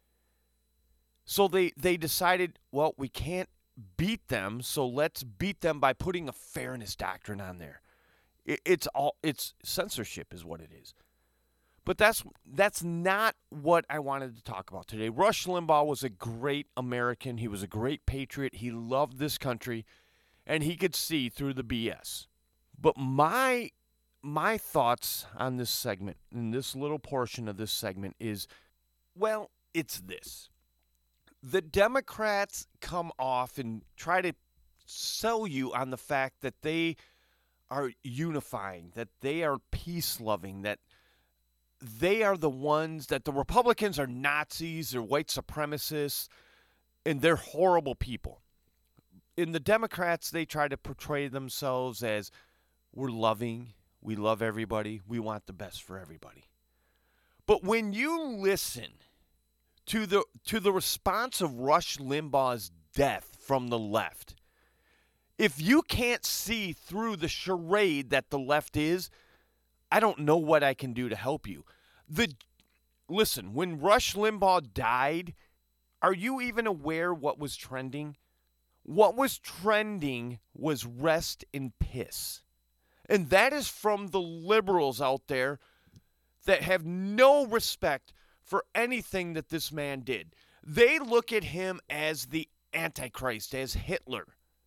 So they, they decided, well, we can't beat them, so let's beat them by putting a fairness doctrine on there. It, it's all it's censorship is what it is. But that's that's not what I wanted to talk about today. Rush Limbaugh was a great American. He was a great patriot. He loved this country, and he could see through the B S. But my my thoughts on this segment, in this little portion of this segment is, well, it's this. The Democrats come off and try to sell you on the fact that they are unifying, that they are peace-loving, that they are the ones, that the Republicans are Nazis, they're white supremacists, and they're horrible people. In the Democrats, they try to portray themselves as we're loving, we love everybody, we want the best for everybody. But when you listen to the to the response of Rush Limbaugh's death from the left, if you can't see through the charade that the left is, I don't know what I can do to help you. The listen, when Rush Limbaugh died, are you even aware what was trending? What was trending was rest in piss. And that is from the liberals out there that have no respect for anything that this man did. They look at him as the Antichrist, as Hitler.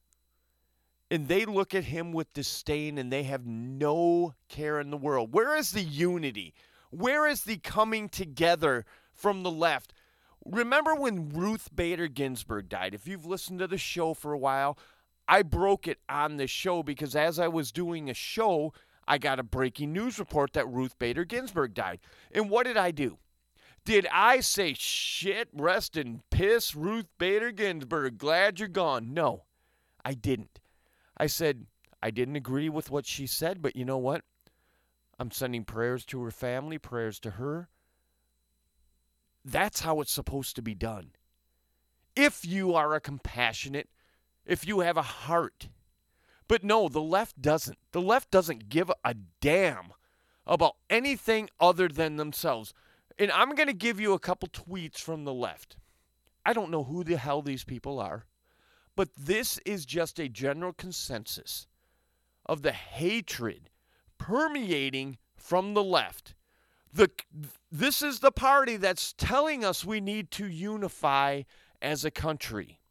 And they look at him with disdain, and they have no care in the world. Where is the unity? Where is the coming together from the left? Remember when Ruth Bader Ginsburg died? If you've listened to the show for a while, I broke it on the show because as I was doing a show, I got a breaking news report that Ruth Bader Ginsburg died. And what did I do? Did I say, shit, rest in piss, Ruth Bader Ginsburg, glad you're gone? No, I didn't. I said, I didn't agree with what she said, but you know what? I'm sending prayers to her family, prayers to her. That's how it's supposed to be done. If you are a compassionate, if you have a heart. But no, the left doesn't. The left doesn't give a damn about anything other than themselves. And I'm going to give you a couple tweets from the left. I don't know who the hell these people are, but this is just a general consensus of the hatred permeating from the left. The, this is the party that's telling us we need to unify as a country.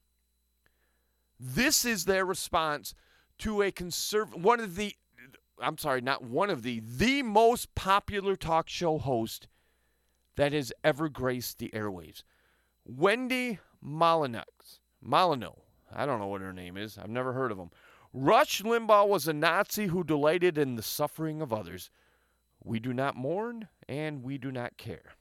This is their response to a conservative, one of the, I'm sorry, not one of the, the most popular talk show host that has ever graced the airwaves. Wendy Molyneux, Molyneux, I don't know what her name is. I've never heard of him. Rush Limbaugh was a Nazi who delighted in the suffering of others. We do not mourn, and we do not care.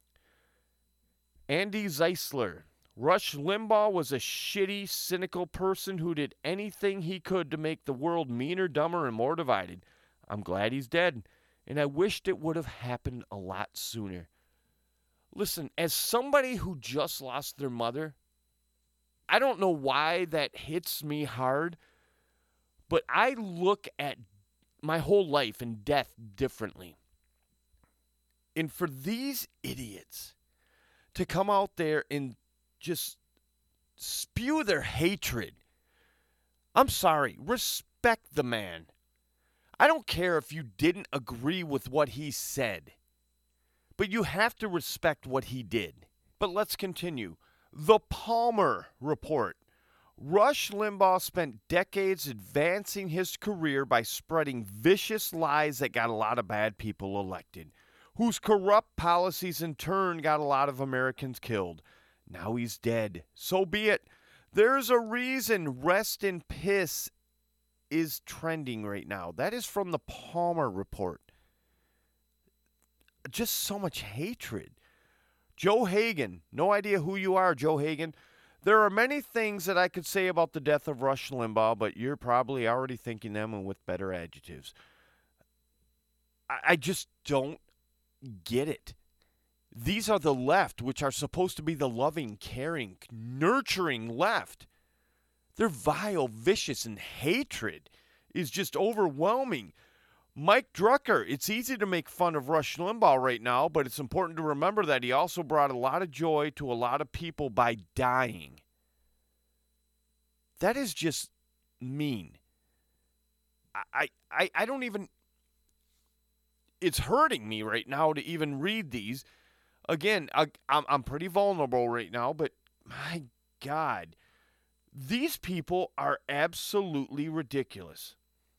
Andy Zeisler. Rush Limbaugh was a shitty, cynical person who did anything he could to make the world meaner, dumber, and more divided. I'm glad he's dead, and I wished it would have happened a lot sooner. Listen, as somebody who just lost their mother, I don't know why that hits me hard, but I look at my whole life and death differently. And for these idiots to come out there and just spew their hatred, I'm sorry, respect the man. I don't care if you didn't agree with what he said, but you have to respect what he did. But let's continue. The Palmer Report. Rush Limbaugh spent decades advancing his career by spreading vicious lies that got a lot of bad people elected, whose corrupt policies in turn got a lot of Americans killed. Now he's dead. So be it. There's a reason Rest in Piss is trending right now. That is from the Palmer Report. Just so much hatred. Joe Hagan. No idea who you are, Joe Hagan. There are many things that I could say about the death of Rush Limbaugh, but you're probably already thinking them and with better adjectives. I, I just don't get it. These are the left, which are supposed to be the loving, caring, nurturing left. They're vile, vicious, and hatred is just overwhelming. Mike Drucker, it's easy to make fun of Rush Limbaugh right now, but it's important to remember that he also brought a lot of joy to a lot of people by dying. That is just mean. I, I, I don't even... It's hurting me right now to even read these. Again, I, I'm, I'm pretty vulnerable right now, but my God, these people are absolutely ridiculous.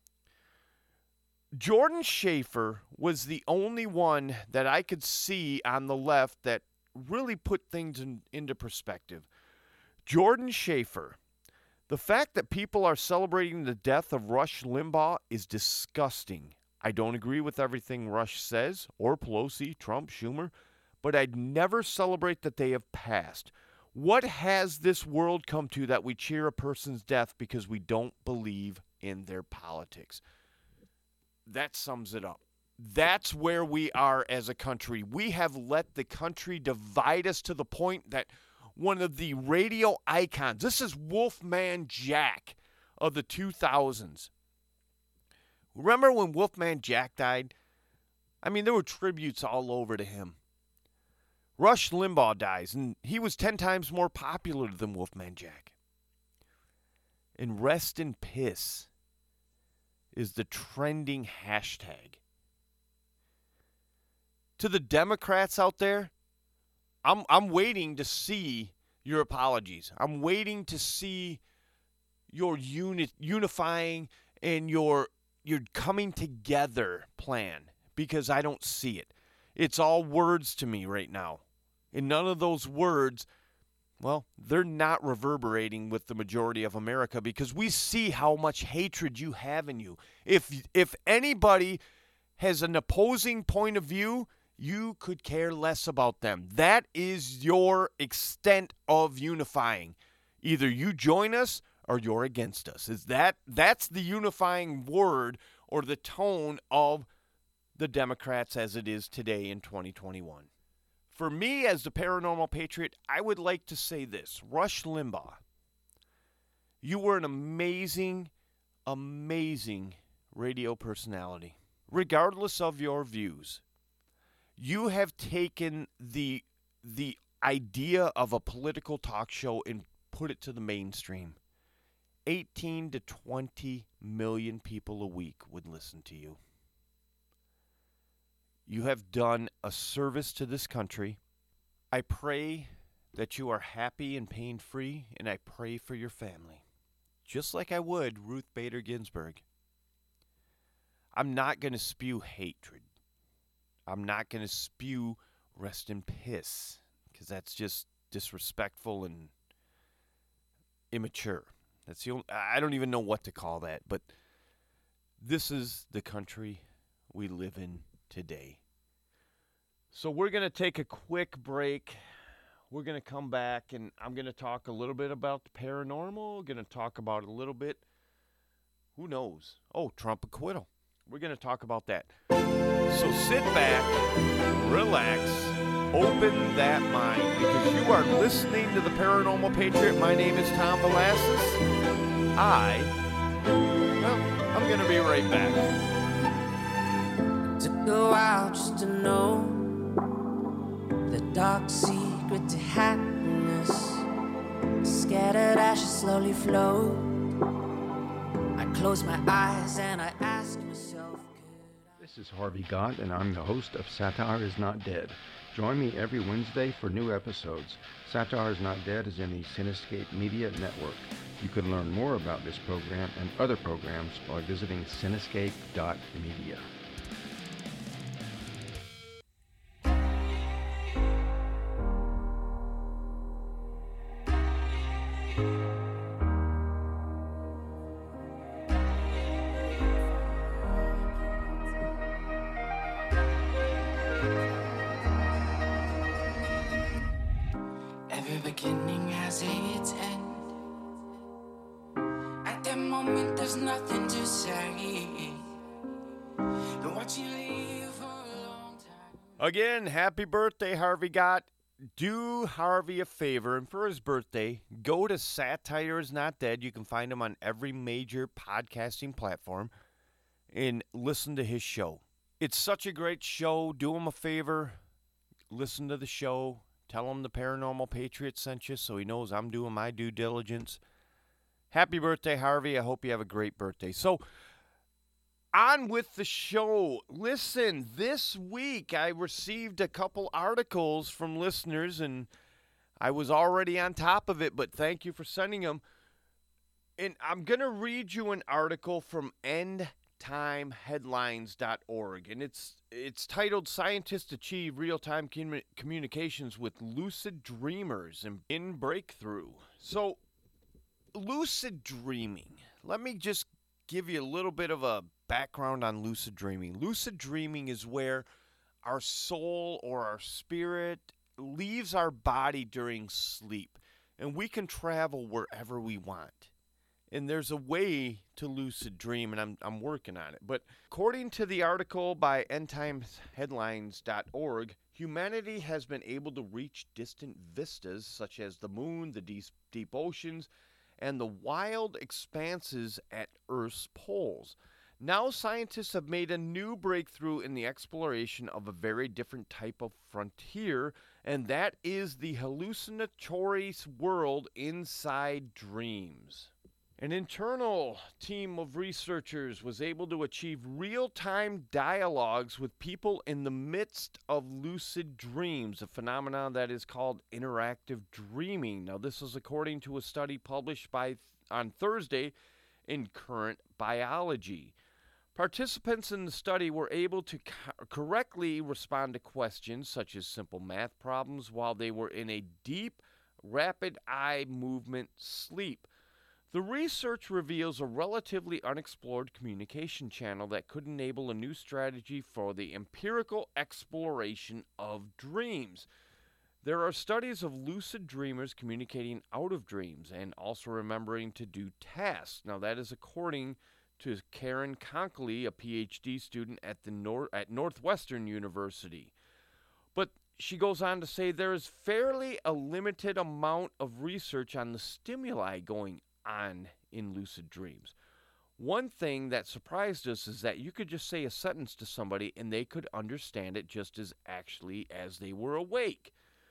Jordan Schaefer was the only one that I could see on the left that really put things in, into perspective. Jordan Schaefer. The fact that people are celebrating the death of Rush Limbaugh is disgusting. I don't agree with everything Rush says, or Pelosi, Trump, Schumer, but I'd never celebrate that they have passed. What has this world come to that we cheer a person's death because we don't believe in their politics? That sums it up. That's where we are as a country. We have let the country divide us to the point that one of the radio icons, this is Wolfman Jack of the two thousands. Remember when Wolfman Jack died? I mean, there were tributes all over to him. Rush Limbaugh dies, and he was ten times more popular than Wolfman Jack. And Rest in Piss is the trending hashtag. To the Democrats out there, I'm I'm waiting to see your apologies. I'm waiting to see your uni- unifying and your your coming together plan, because I don't see it. It's all words to me right now. And none of those words, well, they're not reverberating with the majority of America, because we see how much hatred you have in you. If if anybody has an opposing point of view, you could care less about them. That is your extent of unifying. Either you join us or you're against us. Is that that's the unifying word or the tone of the Democrats as it is today in twenty twenty-one. For me, as the Paranormal Patriot, I would like to say this. Rush Limbaugh, you were an amazing, amazing radio personality. Regardless of your views, you have taken the the idea of a political talk show and put it to the mainstream. eighteen to twenty million people a week would listen to you. You have done a service to this country. I pray that you are happy and pain-free, and I pray for your family, just like I would Ruth Bader Ginsburg. I'm not going to spew hatred. I'm not going to spew rest in piss, because that's just disrespectful and immature. That's the only, I don't even know what to call that, but this is the country we live in today. So we're going to take a quick break. We're going to come back, and I'm going to talk a little bit about the paranormal. Going to talk about a little bit, who knows? Oh, Trump acquittal. We're going to talk about that. So sit back, relax, open that mind, because you are listening to the Paranormal Patriot. My name is Tom Velasquez. I, well, I'm going to be right back. Took a while just to know the dark secret to happiness. Scattered ashes slowly flow. I close my eyes and I ask myself, This is Harvey Gott, and I'm the host of Satire is Not Dead. Join me every Wednesday for new episodes. Satire is Not Dead is in the Cinescape Media Network. You can learn more about this program and other programs by visiting cinescape dot media. every beginning has its end. At that moment, there's nothing to say. And watch you leave for a long time. Again, happy birthday, Harvey Gott. Do Harvey a favor, and for his birthday, go to Satire is Not Dead. You can find him on every major podcasting platform and listen to his show. It's such a great show. Do him a favor. Listen to the show. Tell him the Paranormal Patriot sent you so he knows I'm doing my due diligence. Happy birthday, Harvey. I hope you have a great birthday. So, on with the show. Listen, this week I received a couple articles from listeners, and I was already on top of it, but thank you for sending them. And I'm going to read you an article from end time headlines dot org, and it's it's titled Scientists Achieve Real-Time commun- Communications with Lucid Dreamers in, in Breakthrough. So, lucid dreaming. Let me just give you a little bit of a background on lucid dreaming. Lucid dreaming is where our soul or our spirit leaves our body during sleep, and we can travel wherever we want. And there's a way to lucid dream, and I'm I'm working on it. But according to the article by end time headlines dot org, humanity has been able to reach distant vistas such as the moon, the deep, deep oceans, and the wild expanses at Earth's poles. Now scientists have made a new breakthrough in the exploration of a very different type of frontier, and that is the hallucinatory world inside dreams. An internal team of researchers was able to achieve real-time dialogues with people in the midst of lucid dreams, a phenomenon that is called interactive dreaming. Now, this is according to a study published by on Thursday in Current Biology. Participants in the study were able to co- correctly respond to questions such as simple math problems while they were in a deep, rapid eye movement sleep. The research reveals a relatively unexplored communication channel that could enable a new strategy for the empirical exploration of dreams. There are studies of lucid dreamers communicating out of dreams and also remembering to do tasks. Now, that is according to Karen Conkley, a P H D student at the Nor- at Northwestern University. But she goes on to say there is fairly a limited amount of research on the stimuli going on in lucid dreams. One thing that surprised us is that you could just say a sentence to somebody and they could understand it just as actually as they were awake.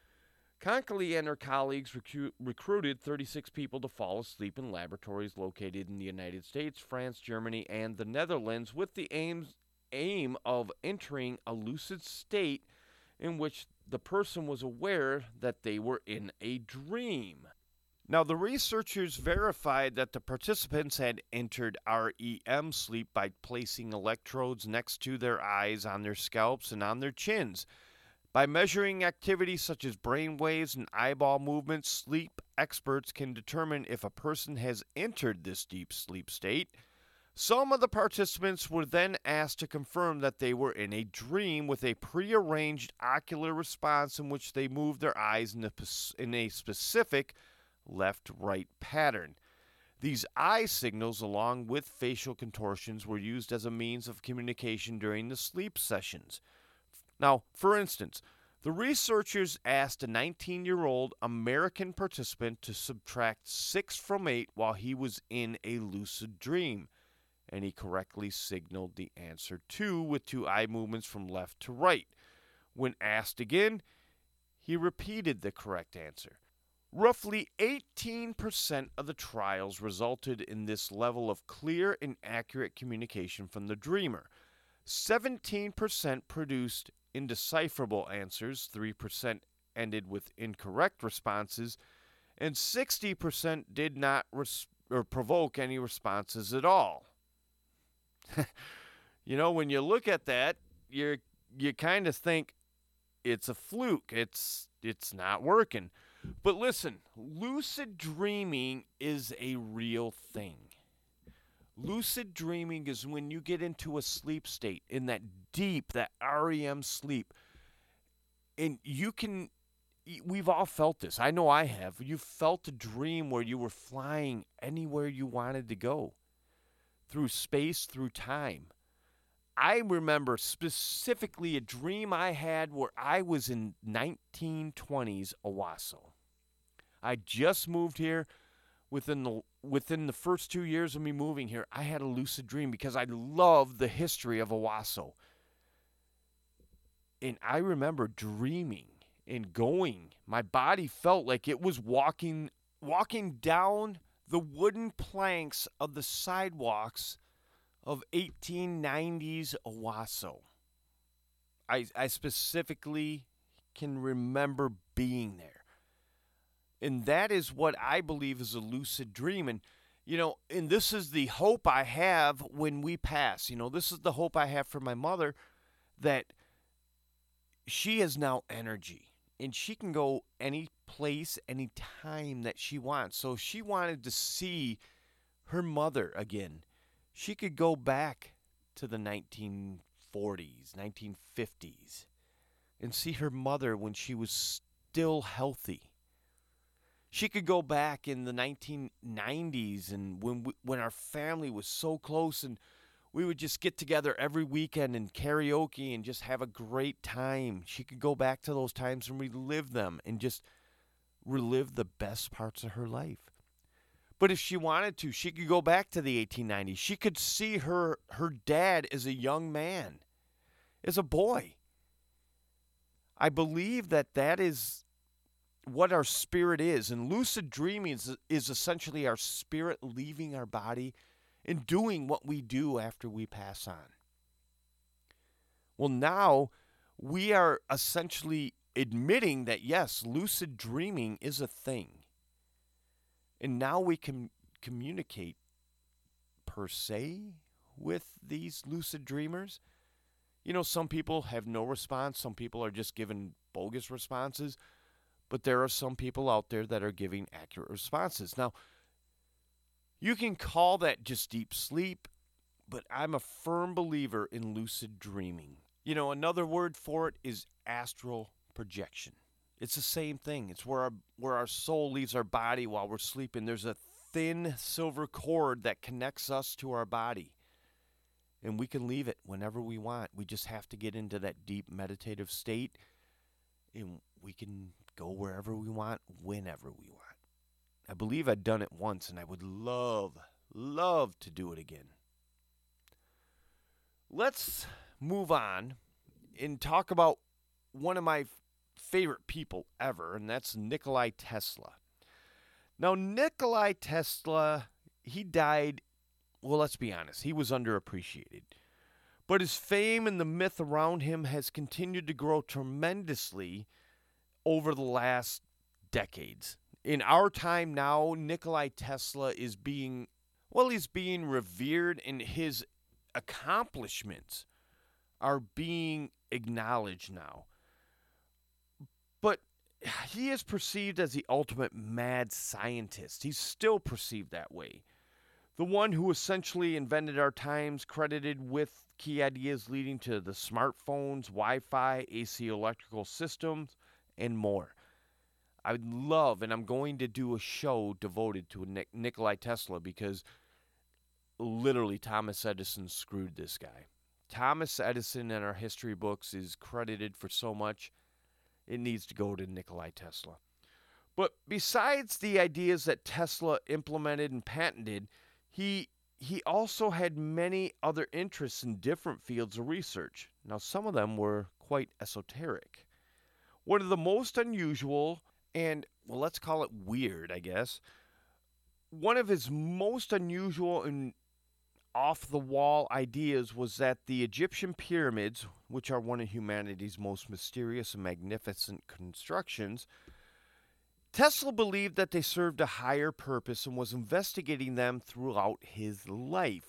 Conkley and her colleagues recu- recruited thirty-six people to fall asleep in laboratories located in the United States, France, Germany, and the Netherlands with the aims, aim of entering a lucid state in which the person was aware that they were in a dream. Now, the researchers verified that the participants had entered R E M sleep by placing electrodes next to their eyes, on their scalps, and on their chins. By measuring activities such as brain waves and eyeball movements, sleep experts can determine if a person has entered this deep sleep state. Some of the participants were then asked to confirm that they were in a dream with a prearranged ocular response in which they moved their eyes in a, in a specific left-right pattern. These eye signals, along with facial contortions, were used as a means of communication during the sleep sessions. Now, for instance, the researchers asked a nineteen-year-old American participant to subtract six from eight while he was in a lucid dream, and he correctly signaled the answer two with two eye movements from left to right. When asked again, he repeated the correct answer. Roughly eighteen percent of the trials resulted in this level of clear and accurate communication from the dreamer. seventeen percent produced indecipherable answers, three percent ended with incorrect responses, and sixty percent did not res- or provoke any responses at all. You know, when you look at that, you you kind of think it's a fluke. It's it's not working. But listen, lucid dreaming is a real thing. Lucid dreaming is when you get into a sleep state, in that deep, that R E M sleep. And you can, we've all felt this. I know I have. You felt a dream where you were flying anywhere you wanted to go, through space, through time. I remember specifically a dream I had where I was in nineteen twenties Owasso. I just moved here. Within the within the first two years of me moving here, I had a lucid dream because I love the history of Owasso. And I remember dreaming and going. My body felt like it was walking walking down the wooden planks of the sidewalks of eighteen nineties Owasso. I, I specifically can remember being there. And that is what I believe is a lucid dream. And, you know, and this is the hope I have when we pass. You know, this is the hope I have for my mother, that she has now energy. And she can go any place, any time that she wants. So if she wanted to see her mother again, she could go back to the nineteen forties, nineteen fifties, and see her mother when she was still healthy. She could go back in the nineteen nineties and when we, when our family was so close and we would just get together every weekend and karaoke and just have a great time. She could go back to those times and relive them and just relive the best parts of her life. But if she wanted to, she could go back to the eighteen nineties. She could see her, her dad as a young man, as a boy. I believe that that is what our spirit is. And lucid dreaming is, is essentially our spirit leaving our body and doing what we do after we pass on. Well, now we are essentially admitting that, yes, lucid dreaming is a thing. And now we can communicate, per se, with these lucid dreamers. You know, some people have no response. Some people are just given bogus responses. But there are some people out there that are giving accurate responses. Now, you can call that just deep sleep, but I'm a firm believer in lucid dreaming. You know, another word for it is astral projection. It's the same thing. It's where our, where our soul leaves our body while we're sleeping. There's a thin silver cord that connects us to our body. And we can leave it whenever we want. We just have to get into that deep meditative state, and we can go wherever we want, whenever we want. I believe I'd done it once, and I would love, love to do it again. Let's move on and talk about one of my favorite people ever, and that's Nikolai Tesla. Now, Nikolai Tesla, he died, well, let's be honest, he was underappreciated. But his fame and the myth around him has continued to grow tremendously over the last decades. In our time now, Nikolai Tesla is being, well, he's being revered, and his accomplishments are being acknowledged now. but he is perceived as the ultimate mad scientist. He's still perceived that way. The one who essentially invented our times, credited with key ideas leading to the smartphones, Wi-Fi, A C electrical systems, and more. I would love, and I'm going to do a show devoted to Nik- Nikolai Tesla, because literally Thomas Edison screwed this guy. Thomas Edison in our history books is credited for so much. It needs to go to Nikolai Tesla. But besides the ideas that Tesla implemented and patented, he he also had many other interests in different fields of research. Now, some of them were quite esoteric. One of the most unusual and, well, let's call it weird, I guess, one of his most unusual and off-the-wall ideas was that the Egyptian pyramids, which are one of humanity's most mysterious and magnificent constructions, Tesla believed that they served a higher purpose and was investigating them throughout his life.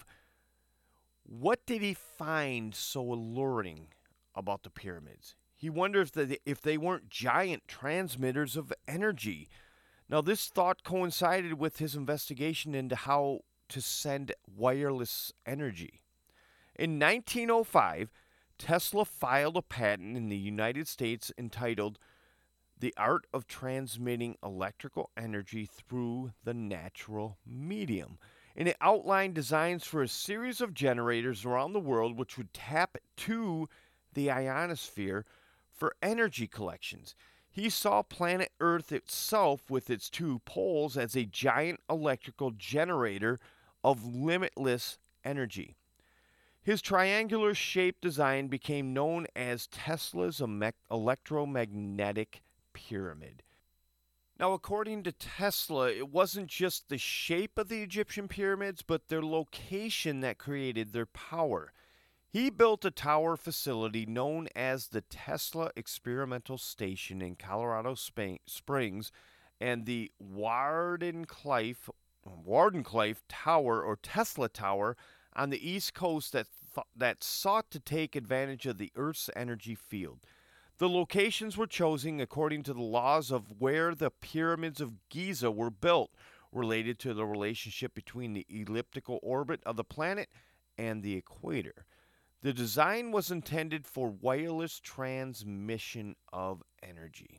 What did he find so alluring about the pyramids? He wondered if they, if they weren't giant transmitters of energy. Now, this thought coincided with his investigation into how to send wireless energy. In nineteen oh five, Tesla filed a patent in the United States entitled The Art of Transmitting Electrical Energy Through the Natural Medium. And it outlined designs for a series of generators around the world which would tap to the ionosphere for energy collections. He saw planet Earth itself with its two poles as a giant electrical generator of limitless energy. His triangular-shaped design became known as Tesla's electromagnetic pyramid. Now, according to Tesla, it wasn't just the shape of the Egyptian pyramids, but their location that created their power. He built a tower facility known as the Tesla Experimental Station in Colorado Springs and the Wardenclyffe, Wardenclyffe Tower, or Tesla Tower, on the East Coast that, th- that sought to take advantage of the Earth's energy field. The locations were chosen according to the laws of where the pyramids of Giza were built, related to the relationship between the elliptical orbit of the planet and the equator. The design was intended for wireless transmission of energy.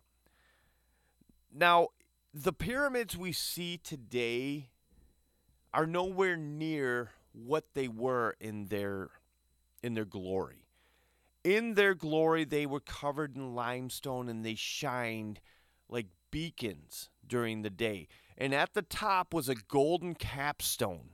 Now, the pyramids we see today are nowhere near what they were in their in their glory. In their glory, they were covered in limestone and they shined like beacons during the day. And at the top was a golden capstone.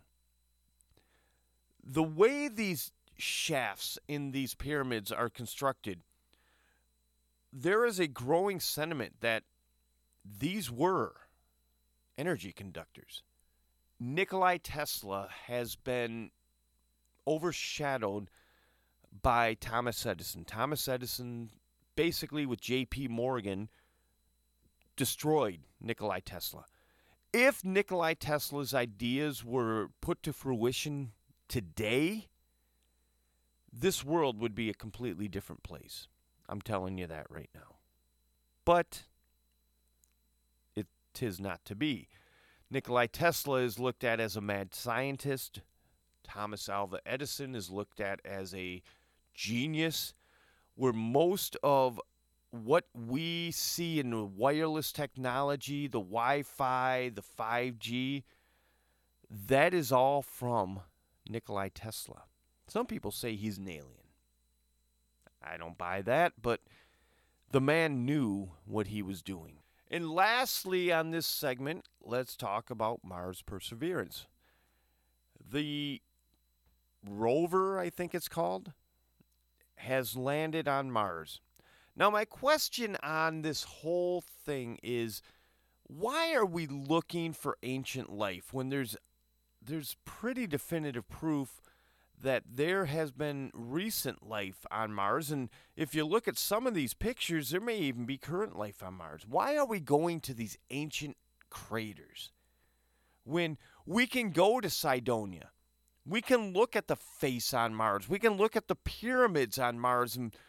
The way these shafts in these pyramids are constructed, there is a growing sentiment that these were energy conductors. Nikolai Tesla has been overshadowed by Thomas Edison. Thomas Edison, basically with J P Morgan, destroyed Nikolai Tesla. If Nikolai Tesla's ideas were put to fruition today, this world would be a completely different place. I'm telling you that right now. But it is not to be. Nikolai Tesla is looked at as a mad scientist. Thomas Alva Edison is looked at as a genius, where most of what we see in the wireless technology, the Wi-Fi, the five G, that is all from Nikolai Tesla. Some people say he's an alien. I don't buy that, but the man knew what he was doing. And lastly on this segment, let's talk about Mars Perseverance. The rover, I think it's called, has landed on Mars. Now, my question on this whole thing is, why are we looking for ancient life when there's there's pretty definitive proof that there has been recent life on Mars? And if you look at some of these pictures, there may even be current life on Mars. Why are we going to these ancient craters when we can go to Cydonia? We can look at the face on Mars. We can look at the pyramids on Mars and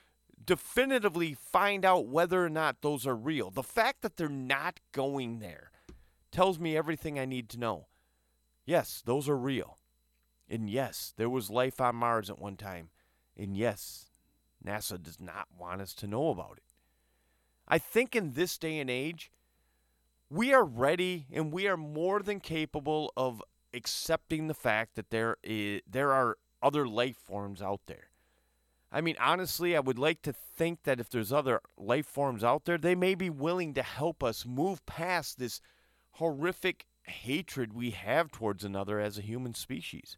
definitively find out whether or not those are real. The fact that they're not going there tells me everything I need to know. Yes, those are real. And yes, there was life on Mars at one time. And yes, NASA does not want us to know about it. I think in this day and age, we are ready and we are more than capable of accepting the fact that there is there are other life forms out there. I mean, honestly, I would like to think that if there's other life forms out there, they may be willing to help us move past this horrific hatred we have towards another as a human species.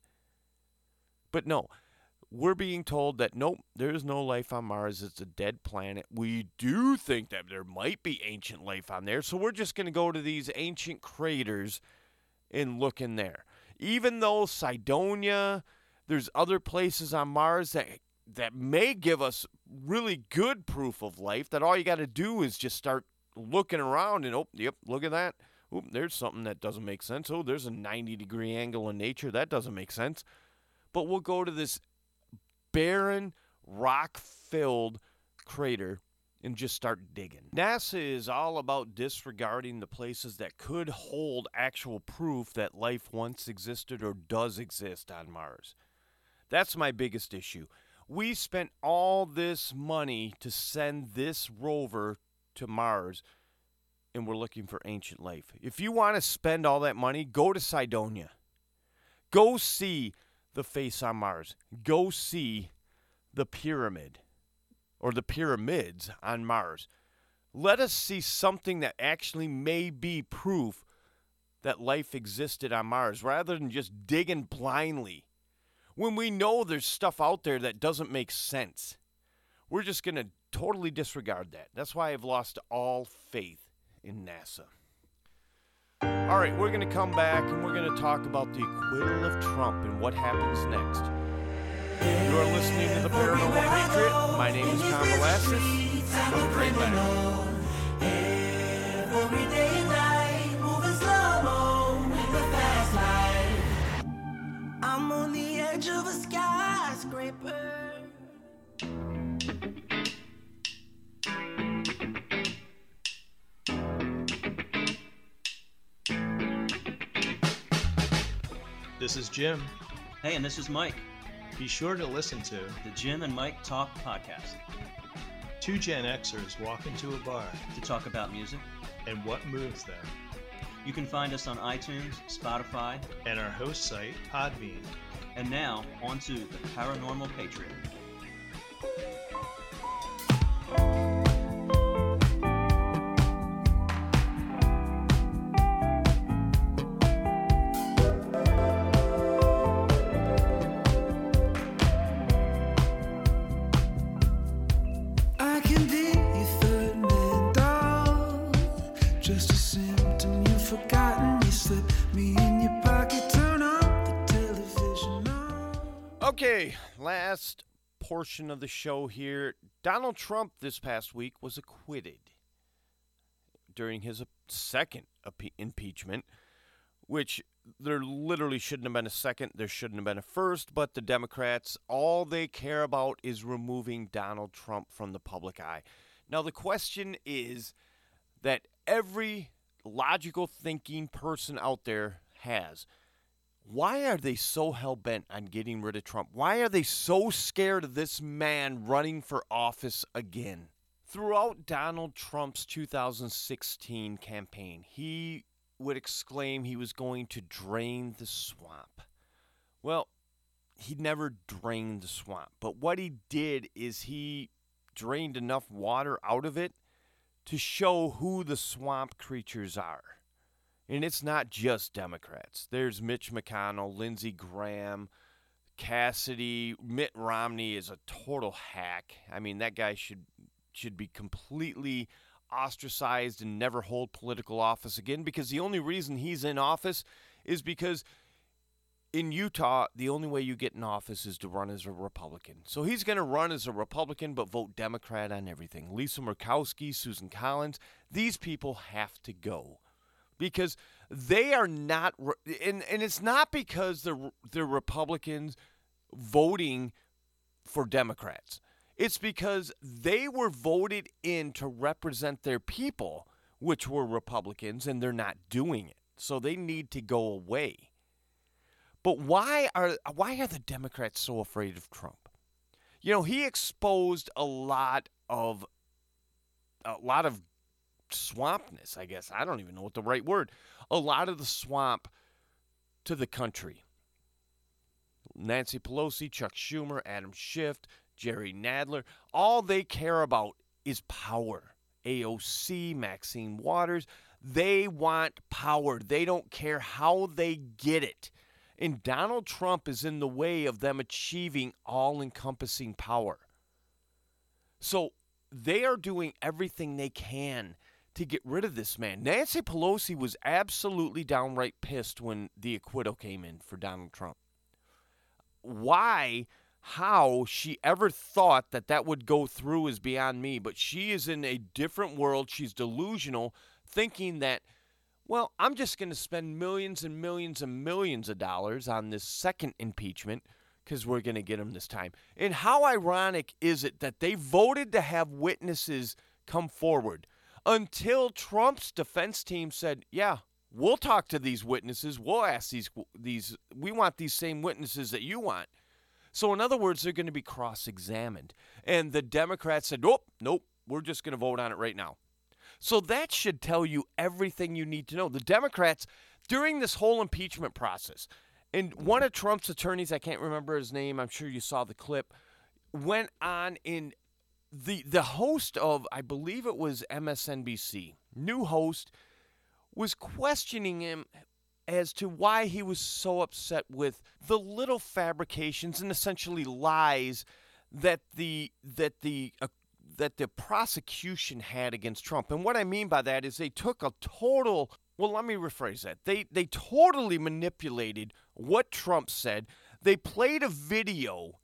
But no, we're being told that, nope, there's no life on Mars. It's a dead planet. We do think that there might be ancient life on there, so we're just going to go to these ancient craters and look in there. Even though Cydonia, there's other places on Mars that that may give us really good proof of life, that all you got to do is just start looking around and, oh, yep, look at that. Oh, there's something that doesn't make sense. Oh, there's a ninety degree angle in nature. That doesn't make sense. But we'll go to this barren, rock-filled crater and just start digging. NASA is all about disregarding the places that could hold actual proof that life once existed or does exist on Mars. That's my biggest issue. We spent all this money to send this rover to Mars, and we're looking for ancient life. If you want to spend all that money, go to Cydonia. Go see the face on Mars. Go see the pyramid or the pyramids on Mars. Let us see something that actually may be proof that life existed on Mars rather than just digging blindly. When we know there's stuff out there that doesn't make sense, we're just going to totally disregard that. That's why I've lost all faith in NASA. All right, we're going to come back and we're going to talk about the acquittal of Trump and what happens next. You are listening to The Paranormal Patriot. My name is Tom Velasquez. I'll be right back. Every day and night, moving slow-mo with a fast life. I'm on the edge of a skyscraper. This is Jim. Hey, and this is Mike. Be sure to listen to the Jim and Mike Talk Podcast. Two Gen Xers walk into a bar to talk about music and what moves them. You can find us on iTunes, Spotify, and our host site, Podbean. And now, on to The Paranormal Patriot. Okay, last portion of the show here. Donald Trump this past week was acquitted during his second impeachment, which there literally shouldn't have been a second, there shouldn't have been a first, but the Democrats, all they care about is removing Donald Trump from the public eye. Now, the question is that every logical thinking person out there has. Why are they so hell-bent on getting rid of Trump? Why are they so scared of this man running for office again? Throughout Donald Trump's two thousand sixteen campaign, he would exclaim he was going to drain the swamp. Well, he never drained the swamp. But what he did is he drained enough water out of it to show who the swamp creatures are. And it's not just Democrats. There's Mitch McConnell, Lindsey Graham, Cassidy. Mitt Romney is a total hack. I mean, that guy should should be completely ostracized and never hold political office again, because the only reason he's in office is because in Utah, the only way you get in office is to run as a Republican. So he's going to run as a Republican but vote Democrat on everything. Lisa Murkowski, Susan Collins, these people have to go. Because they are not, and, and it's not because they're, they're Republicans voting for Democrats. It's because they were voted in to represent their people, which were Republicans, and they're not doing it. So they need to go away. But why are why are the Democrats so afraid of Trump? You know, he exposed a lot of a lot of swampness, I guess. I don't even know what the right word. A lot of the swamp to the country. Nancy Pelosi, Chuck Schumer, Adam Schiff, Jerry Nadler, all they care about is power. A O C, Maxine Waters, they want power. They don't care how they get it. And Donald Trump is in the way of them achieving all-encompassing power. So they are doing everything they can to get rid of this man. Nancy Pelosi was absolutely downright pissed when the acquittal came in for Donald Trump. Why, how she ever thought that that would go through is beyond me, but she is in a different world. She's delusional, thinking that, well, I'm just going to spend millions and millions and millions of dollars on this second impeachment because we're going to get him this time. And how ironic is it that they voted to have witnesses come forward until Trump's defense team said, yeah, we'll talk to these witnesses. We'll ask these, these, we want these same witnesses that you want. So in other words, they're going to be cross-examined. And the Democrats said, nope, nope, we're just going to vote on it right now. So that should tell you everything you need to know. The Democrats, during this whole impeachment process, and one of Trump's attorneys, I can't remember his name, I'm sure you saw the clip, went on in the the host of, I believe it was M S N B C, new host, was questioning him as to why he was so upset with the little fabrications and essentially lies that the that the uh, that the prosecution had against Trump. And what I mean by that is they took a total, well, let me rephrase that. They they totally manipulated what Trump said. They played a video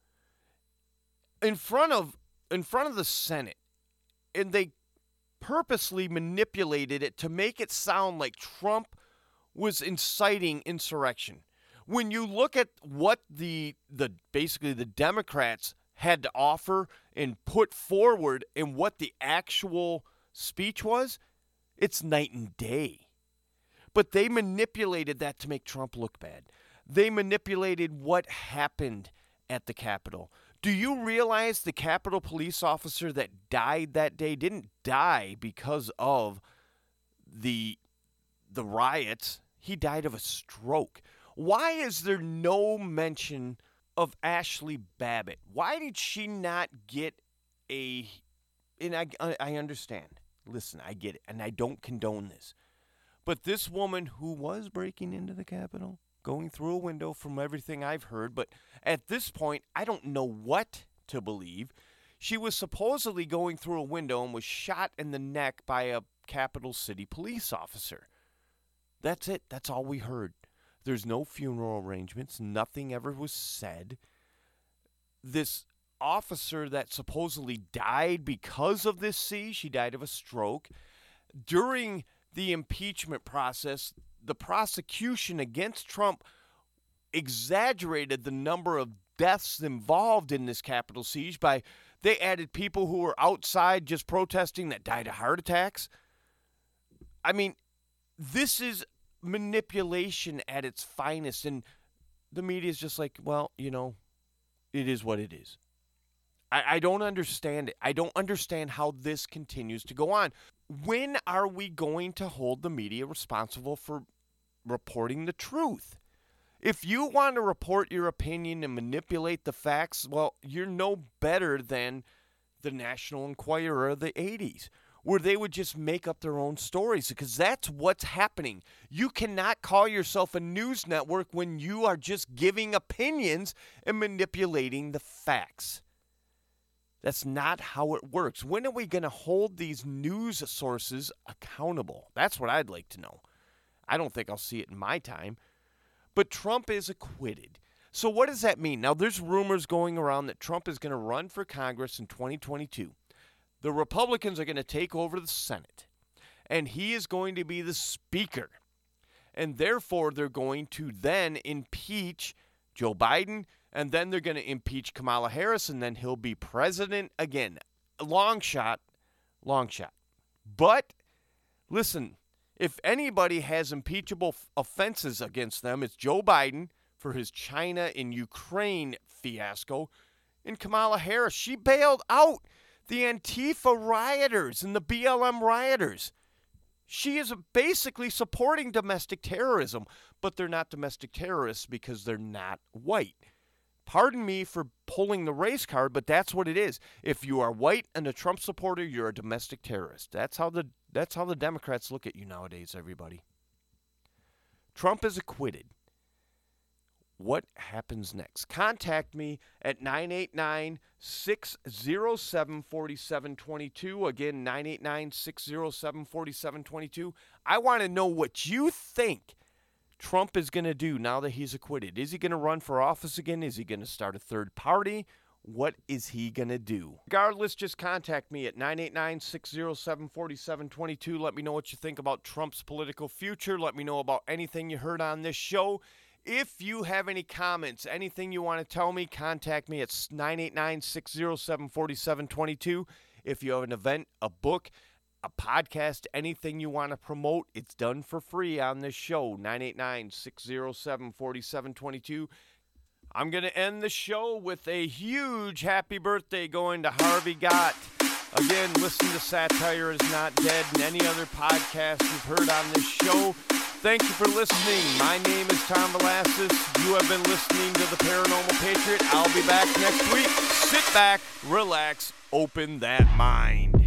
in front of in front of the Senate, and they purposely manipulated it to make it sound like Trump was inciting insurrection. When you look at what the the basically the Democrats had to offer and put forward and what the actual speech was, it's night and day. But they manipulated that to make Trump look bad. They manipulated what happened at the Capitol. Do you realize the Capitol police officer that died that day didn't die because of the the riots? He died of a stroke. Why is there no mention of Ashley Babbitt? Why did she not get a... And I, I understand. Listen, I get it. And I don't condone this. But this woman who was breaking into the Capitol, going through a window from everything I've heard, but at this point, I don't know what to believe. She was supposedly going through a window and was shot in the neck by a Capital City police officer. That's it. That's all we heard. There's no funeral arrangements. Nothing ever was said. This officer that supposedly died because of this siege, she died of a stroke. During the impeachment process, the prosecution against Trump exaggerated the number of deaths involved in this Capitol siege by they added people who were outside just protesting that died of heart attacks. I mean, this is manipulation at its finest, and the media is just like, well, you know, it is what it is. I, I don't understand it. I don't understand how this continues to go on. When are we going to hold the media responsible for reporting the truth? If you want to report your opinion and manipulate the facts, well, you're no better than the National Enquirer of the eighties, where they would just make up their own stories, because that's what's happening. You cannot call yourself a news network when you are just giving opinions and manipulating the facts. That's not how it works. When are we going to hold these news sources accountable? That's what I'd like to know. I don't think I'll see it in my time. But Trump is acquitted. So what does that mean? Now, there's rumors going around that Trump is going to run for Congress in twenty twenty-two. The Republicans are going to take over the Senate, and he is going to be the Speaker. And therefore, they're going to then impeach Joe Biden, and then they're going to impeach Kamala Harris, and then he'll be president again. Long shot, long shot. But, listen, if anybody has impeachable f- offenses against them, it's Joe Biden for his China and Ukraine fiasco, and Kamala Harris. She bailed out the Antifa rioters and the B L M rioters. She is basically supporting domestic terrorism, but they're not domestic terrorists because they're not white. Pardon me for pulling the race card, but that's what it is. If you are white and a Trump supporter, you're a domestic terrorist. That's how the that's how the Democrats look at you nowadays, everybody. Trump is acquitted. What happens next? Contact me at nine eight nine, six oh seven, four seven two two. Again, nine eight nine, six oh seven, four seven two two. I want to know what you think Trump is going to do now that he's acquitted. Is he going to run for office again? Is he going to start a third party? What is he going to do? Regardless, just contact me at nine eight nine, six oh seven, four seven two two. Let me know what you think about Trump's political future. Let me know about anything you heard on this show. If you have any comments, anything you want to tell me, contact me at nine eight nine, six oh seven, four seven two two. If you have an event, a book, a podcast, anything you want to promote, it's done for free on this show, nine eight nine, six oh seven, four seven two two. I'm going to end the show with a huge happy birthday going to Harvey Gott. Again, listen to Satire is Not Dead and any other podcast you've heard on this show. Thank you for listening. My name is Tom Velasquez. You have been listening to The Paranormal Patriot. I'll be back next week. Sit back, relax, open that mind.